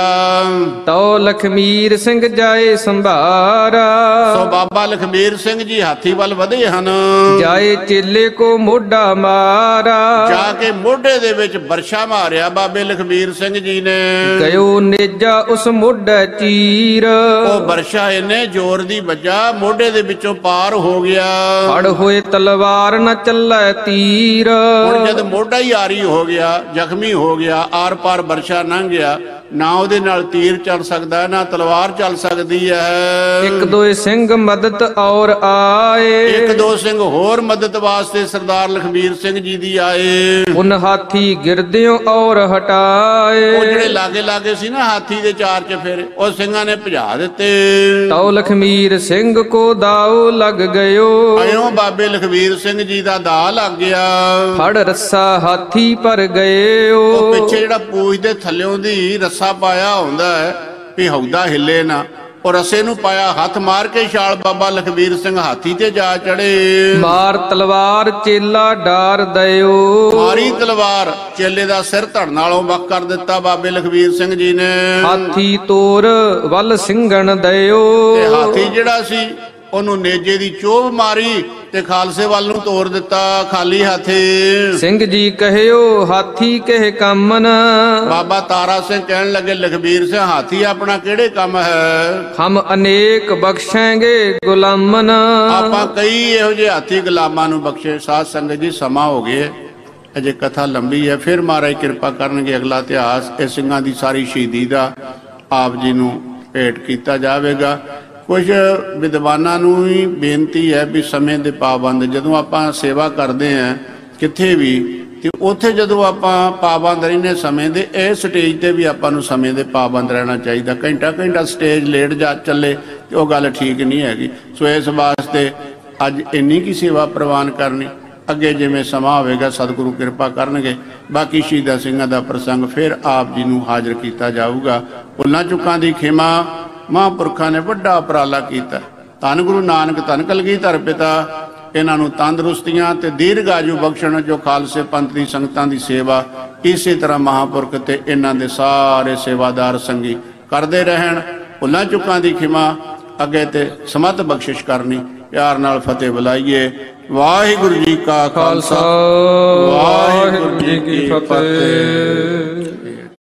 ਤਉ ਲਖਮੀਰ ਸਿੰਘ ਜਾਏ ਸੰਭਾਰਾ। ਸੋ ਬਾਬਾ ਲਖਬੀਰ ਸਿੰਘ ਜੀ ਹਾਥੀ ਵੱਲ ਵਧੇ ਹਨ। ਜਾਏ ਚੇਲੇ ਕੋ ਮੋਢਾ ਮਾਰਾ। ਜਾ ਕੇ ਮੋਢੇ ਦੇ ਵਿੱਚ ਵਰਸ਼ਾ ਮਾਰਿਆ ਬਾਬੇ ਲਖਬੀਰ ਸਿੰਘ ਜੀ ਨੇ। ਗਇਓ ਨੇਜਾ ਉਸ ਮੋਢੇ ਚੀਰ। ਉਹ ਵਰਸ਼ਾ ਇਹਨੇ ਜ਼ੋਰ ਦੀ ਵੱਜਾ, ਮੋਢੇ ਦੇ ਵਿੱਚੋਂ ਪਾਰ ਹੋ ਗਿਆ। ਫੜ ਹੋਏ ਤਲਵਾਰ ਨ ਚੱਲੈ ਤੀਰ। ਹੁਣ ਜਦ ਮੋਢਾ ਹੀ ਆਰੀ ਹੋ ਗਿਆ, ਜ਼ਖਮੀ ਹੋ ਗਿਆ, ਆਰ ਪਾਰ ਵਰਸ਼ਾ ਲੰਘ ਗਿਆ, ਨਾ ਉਹਦੇ ਨਾਲ ਤੀਰ ਚੱਲ ਸਕਦਾ, ਨਾ ਤਲਵਾਰ ਚੱਲ ਸਕਦੀ ਹੈ। ਇੱਕ ਦੋਏ ਸਿੰਘ ਮਦਦ ਔਰ ਆਏ। ਇੱਕ ਦੋ ਸਿੰਘ ਹੋਰ ਮਦਦ ਵਾਸਤੇ ਸਰਦਾਰ ਲਖਬੀਰ ਸਿੰਘ ਜੀ ਦੀ ਆਏ। ਉਨ ਹਾਥੀ ਗਿਰਦਿਓ ਔਰ ਹਟਾਏ। ਉਹ ਜਿਹੜੇ ਲਾਗੇ ਲਾਗੇ ਸੀ ਨਾ ਹਾਥੀ ਦੇ ਚਾਰ ਚਫੇਰੇ, ਉਹ ਸਿੰਘਾਂ ਨੇ ਭਜਾ ਦਿੱਤੇ। ਤਉ ਲਖਮੀਰ ਸਿੰਘ ਕੋ ਦਾਉ ਲੱਗ ਗਇਓ। ਇਉਂ ਬਾਬੇ ਲਖਬੀਰ ਸਿੰਘ ਜੀ ਦਾ ਦਾਅ ਲੱਗ ਗਿਆ। ਫੜ ਰੱਸਾ ਹਾਥੀ ਪਰ ਗਇਓ। ਉਹ ਪਿੱਛੇ ਜਿਹੜਾ ਪੂਛ ਦੇ ਥੱਲਿਓਂ ਦੀ ਰੱਸਾ ਪਾਇਆ ਹੁੰਦਾ ਹੈ ਵੀ ਹੌਦਾ ਹਿੱਲੇ ਨਾ, ਉਹ ਰੱਸੇ ਨੂੰ ਪਾਇਆ, ਹੱਥ ਮਾਰ ਕੇ ਛਾਲ ਬਾਬਾ ਲਖਬੀਰ ਸਿੰਘ ਹਾਥੀ ਤੇ ਜਾ ਚੜੇ। ਮਾਰ ਤਲਵਾਰ ਚੇਲਾ ਡਾਰ ਦਇਓ। ਮਾਰੀ ਤਲਵਾਰ, ਚੇਲੇ ਦਾ ਸਿਰ ਧੜ ਨਾਲੋਂ ਵੱਖ ਕਰ ਦਿੱਤਾ ਬਾਬੇ ਲਖਬੀਰ ਸਿੰਘ ਜੀ ਨੇ। ਹਾਥੀ ਤੋਰ ਵੱਲ ਸਿੰਘਣ ਦਇਓ। ਤੇ ਹਾਥੀ ਜਿਹੜਾ ਸੀ ਉਹਨੂੰ ਨੇਜੇ ਦੀ ਚੋਭ ਮਾਰੀ ਤੇ ਖਾਲਸੇ ਵੱਲ ਨੂੰ ਤੋਰ ਦਿੱਤਾ ਖਾਲੀ ਹੱਥੀ। ਸਿੰਘ ਜੀ ਕਹਿਓ ਹਾਥੀ ਕਿਹ ਕੰਮਨ। ਬਾਬਾ ਤਾਰਾ ਸਿੰਘ ਕਹਿਣ ਲੱਗੇ ਲਖਬੀਰ ਸਿੰਘ ਹਾਥੀ ਆਪਣਾ ਕਿਹੜੇ ਕੰਮ ਹੈ। ਹਮ ਅਨੇਕ ਬਖਸ਼ਾਂਗੇ ਗੁਲਾਮਨ। ਆਪਾਂ ਕਈ ਇਹੋ ਜਿਹੇ ਹਾਥੀ ਗੁਲਾਮਾਂ ਨੂੰ ਬਖਸ਼ੇ। ਸਾਧ ਸੰਗਤ ਜੀ ਸਮਾਂ ਹੋ ਗਿਆ, ਅਜੇ ਕਥਾ ਲੰਬੀ ਹੈ, ਫਿਰ ਮਹਾਰਾਜ ਕਿਰਪਾ ਕਰਨਗੇ ਅਗਲਾ ਇਤਿਹਾਸ ਇਹ ਸਿੰਘਾਂ ਦੀ ਸਾਰੀ ਸ਼ਹੀਦੀ ਦਾ ਆਪ ਜੀ ਨੂੰ ਭੇਟ ਕੀਤਾ ਜਾਵੇਗਾ। ਕੁਝ ਵਿਦਵਾਨਾਂ ਨੂੰ ਵੀ ਬੇਨਤੀ ਹੈ ਵੀ ਸਮੇਂ ਦੇ ਪਾਬੰਦ, ਜਦੋਂ ਆਪਾਂ ਸੇਵਾ ਕਰਦੇ ਹਾਂ ਕਿੱਥੇ ਵੀ, ਤੇ ਉੱਥੇ ਜਦੋਂ ਆਪਾਂ ਪਾਬੰਦ ਰਹਿੰਦੇ ਸਮੇਂ ਦੇ, ਇਹ ਸਟੇਜ ਤੇ ਵੀ ਆਪਾਂ ਨੂੰ ਸਮੇਂ ਦੇ ਪਾਬੰਦ ਰਹਿਣਾ ਚਾਹੀਦਾ। ਘੰਟਾ ਘੰਟਾ ਸਟੇਜ ਲੇਟ ਜਾ ਚੱਲੇ ਤੇ ਉਹ ਗੱਲ ਠੀਕ ਨਹੀਂ ਹੈਗੀ। ਸੋ ਇਸ ਵਾਸਤੇ ਅੱਜ ਇੰਨੀ ਕੀ ਸੇਵਾ ਪ੍ਰਵਾਨ ਕਰਨੀ, ਅੱਗੇ ਜਿਵੇਂ ਸਮਾਂ ਹੋਵੇਗਾ ਸਤਿਗੁਰੂ ਕਿਰਪਾ ਕਰਨਗੇ ਬਾਕੀ ਸ਼ਹੀਦਾਂ ਸਿੰਘਾਂ ਦਾ ਪ੍ਰਸੰਗ ਫਿਰ ਆਪ ਜੀ ਨੂੰ ਹਾਜ਼ਰ ਕੀਤਾ ਜਾਊਗਾ। ਭੁੱਲਾਂ ਚੁੱਕਾਂ ਦੀ ਖਿਮਾ ਮਹਾਂਪੁਰਖਾਂ ਨੇ ਵੱਡਾ ਉਪਰਾਲਾ ਕੀਤਾ। ਧੰਨ ਗੁਰੂ ਨਾਨਕ, ਧੰਨ ਕਲਗੀਧਰ ਪਿਤਾ, ਇਹਨਾਂ ਨੂੰ ਤੰਦਰੁਸਤੀਆਂ ਤੇ ਦੀਰਘ ਆਯੂ ਬਖਸ਼ਣ, ਜੋ ਖਾਲਸੇ ਪੰਥ ਦੀ ਸੰਗਤਾਂ ਦੀ ਸੇਵਾ ਇਸੇ ਤਰ੍ਹਾਂ ਮਹਾਂਪੁਰਖ ਤੇ ਇਹਨਾਂ ਦੇ ਸਾਰੇ ਸੇਵਾਦਾਰ ਸੰਗੀ ਕਰਦੇ ਰਹਿਣ। ਭੁੱਲਾਂ ਚੁੱਕਾਂ ਦੀ ਖਿਮਾ, ਅੱਗੇ ਤੇ ਸਮਤ ਬਖਸ਼ਿਸ਼ ਕਰਨੀ। ਪਿਆਰ ਨਾਲ ਫਤਿਹ ਬੁਲਾਈਏ। ਵਾਹਿਗੁਰੂ ਜੀ ਕਾ ਖਾਲਸਾ, ਵਾਹਿਗੁਰੂ ਜੀ ਕੀ ਫਤਿਹ।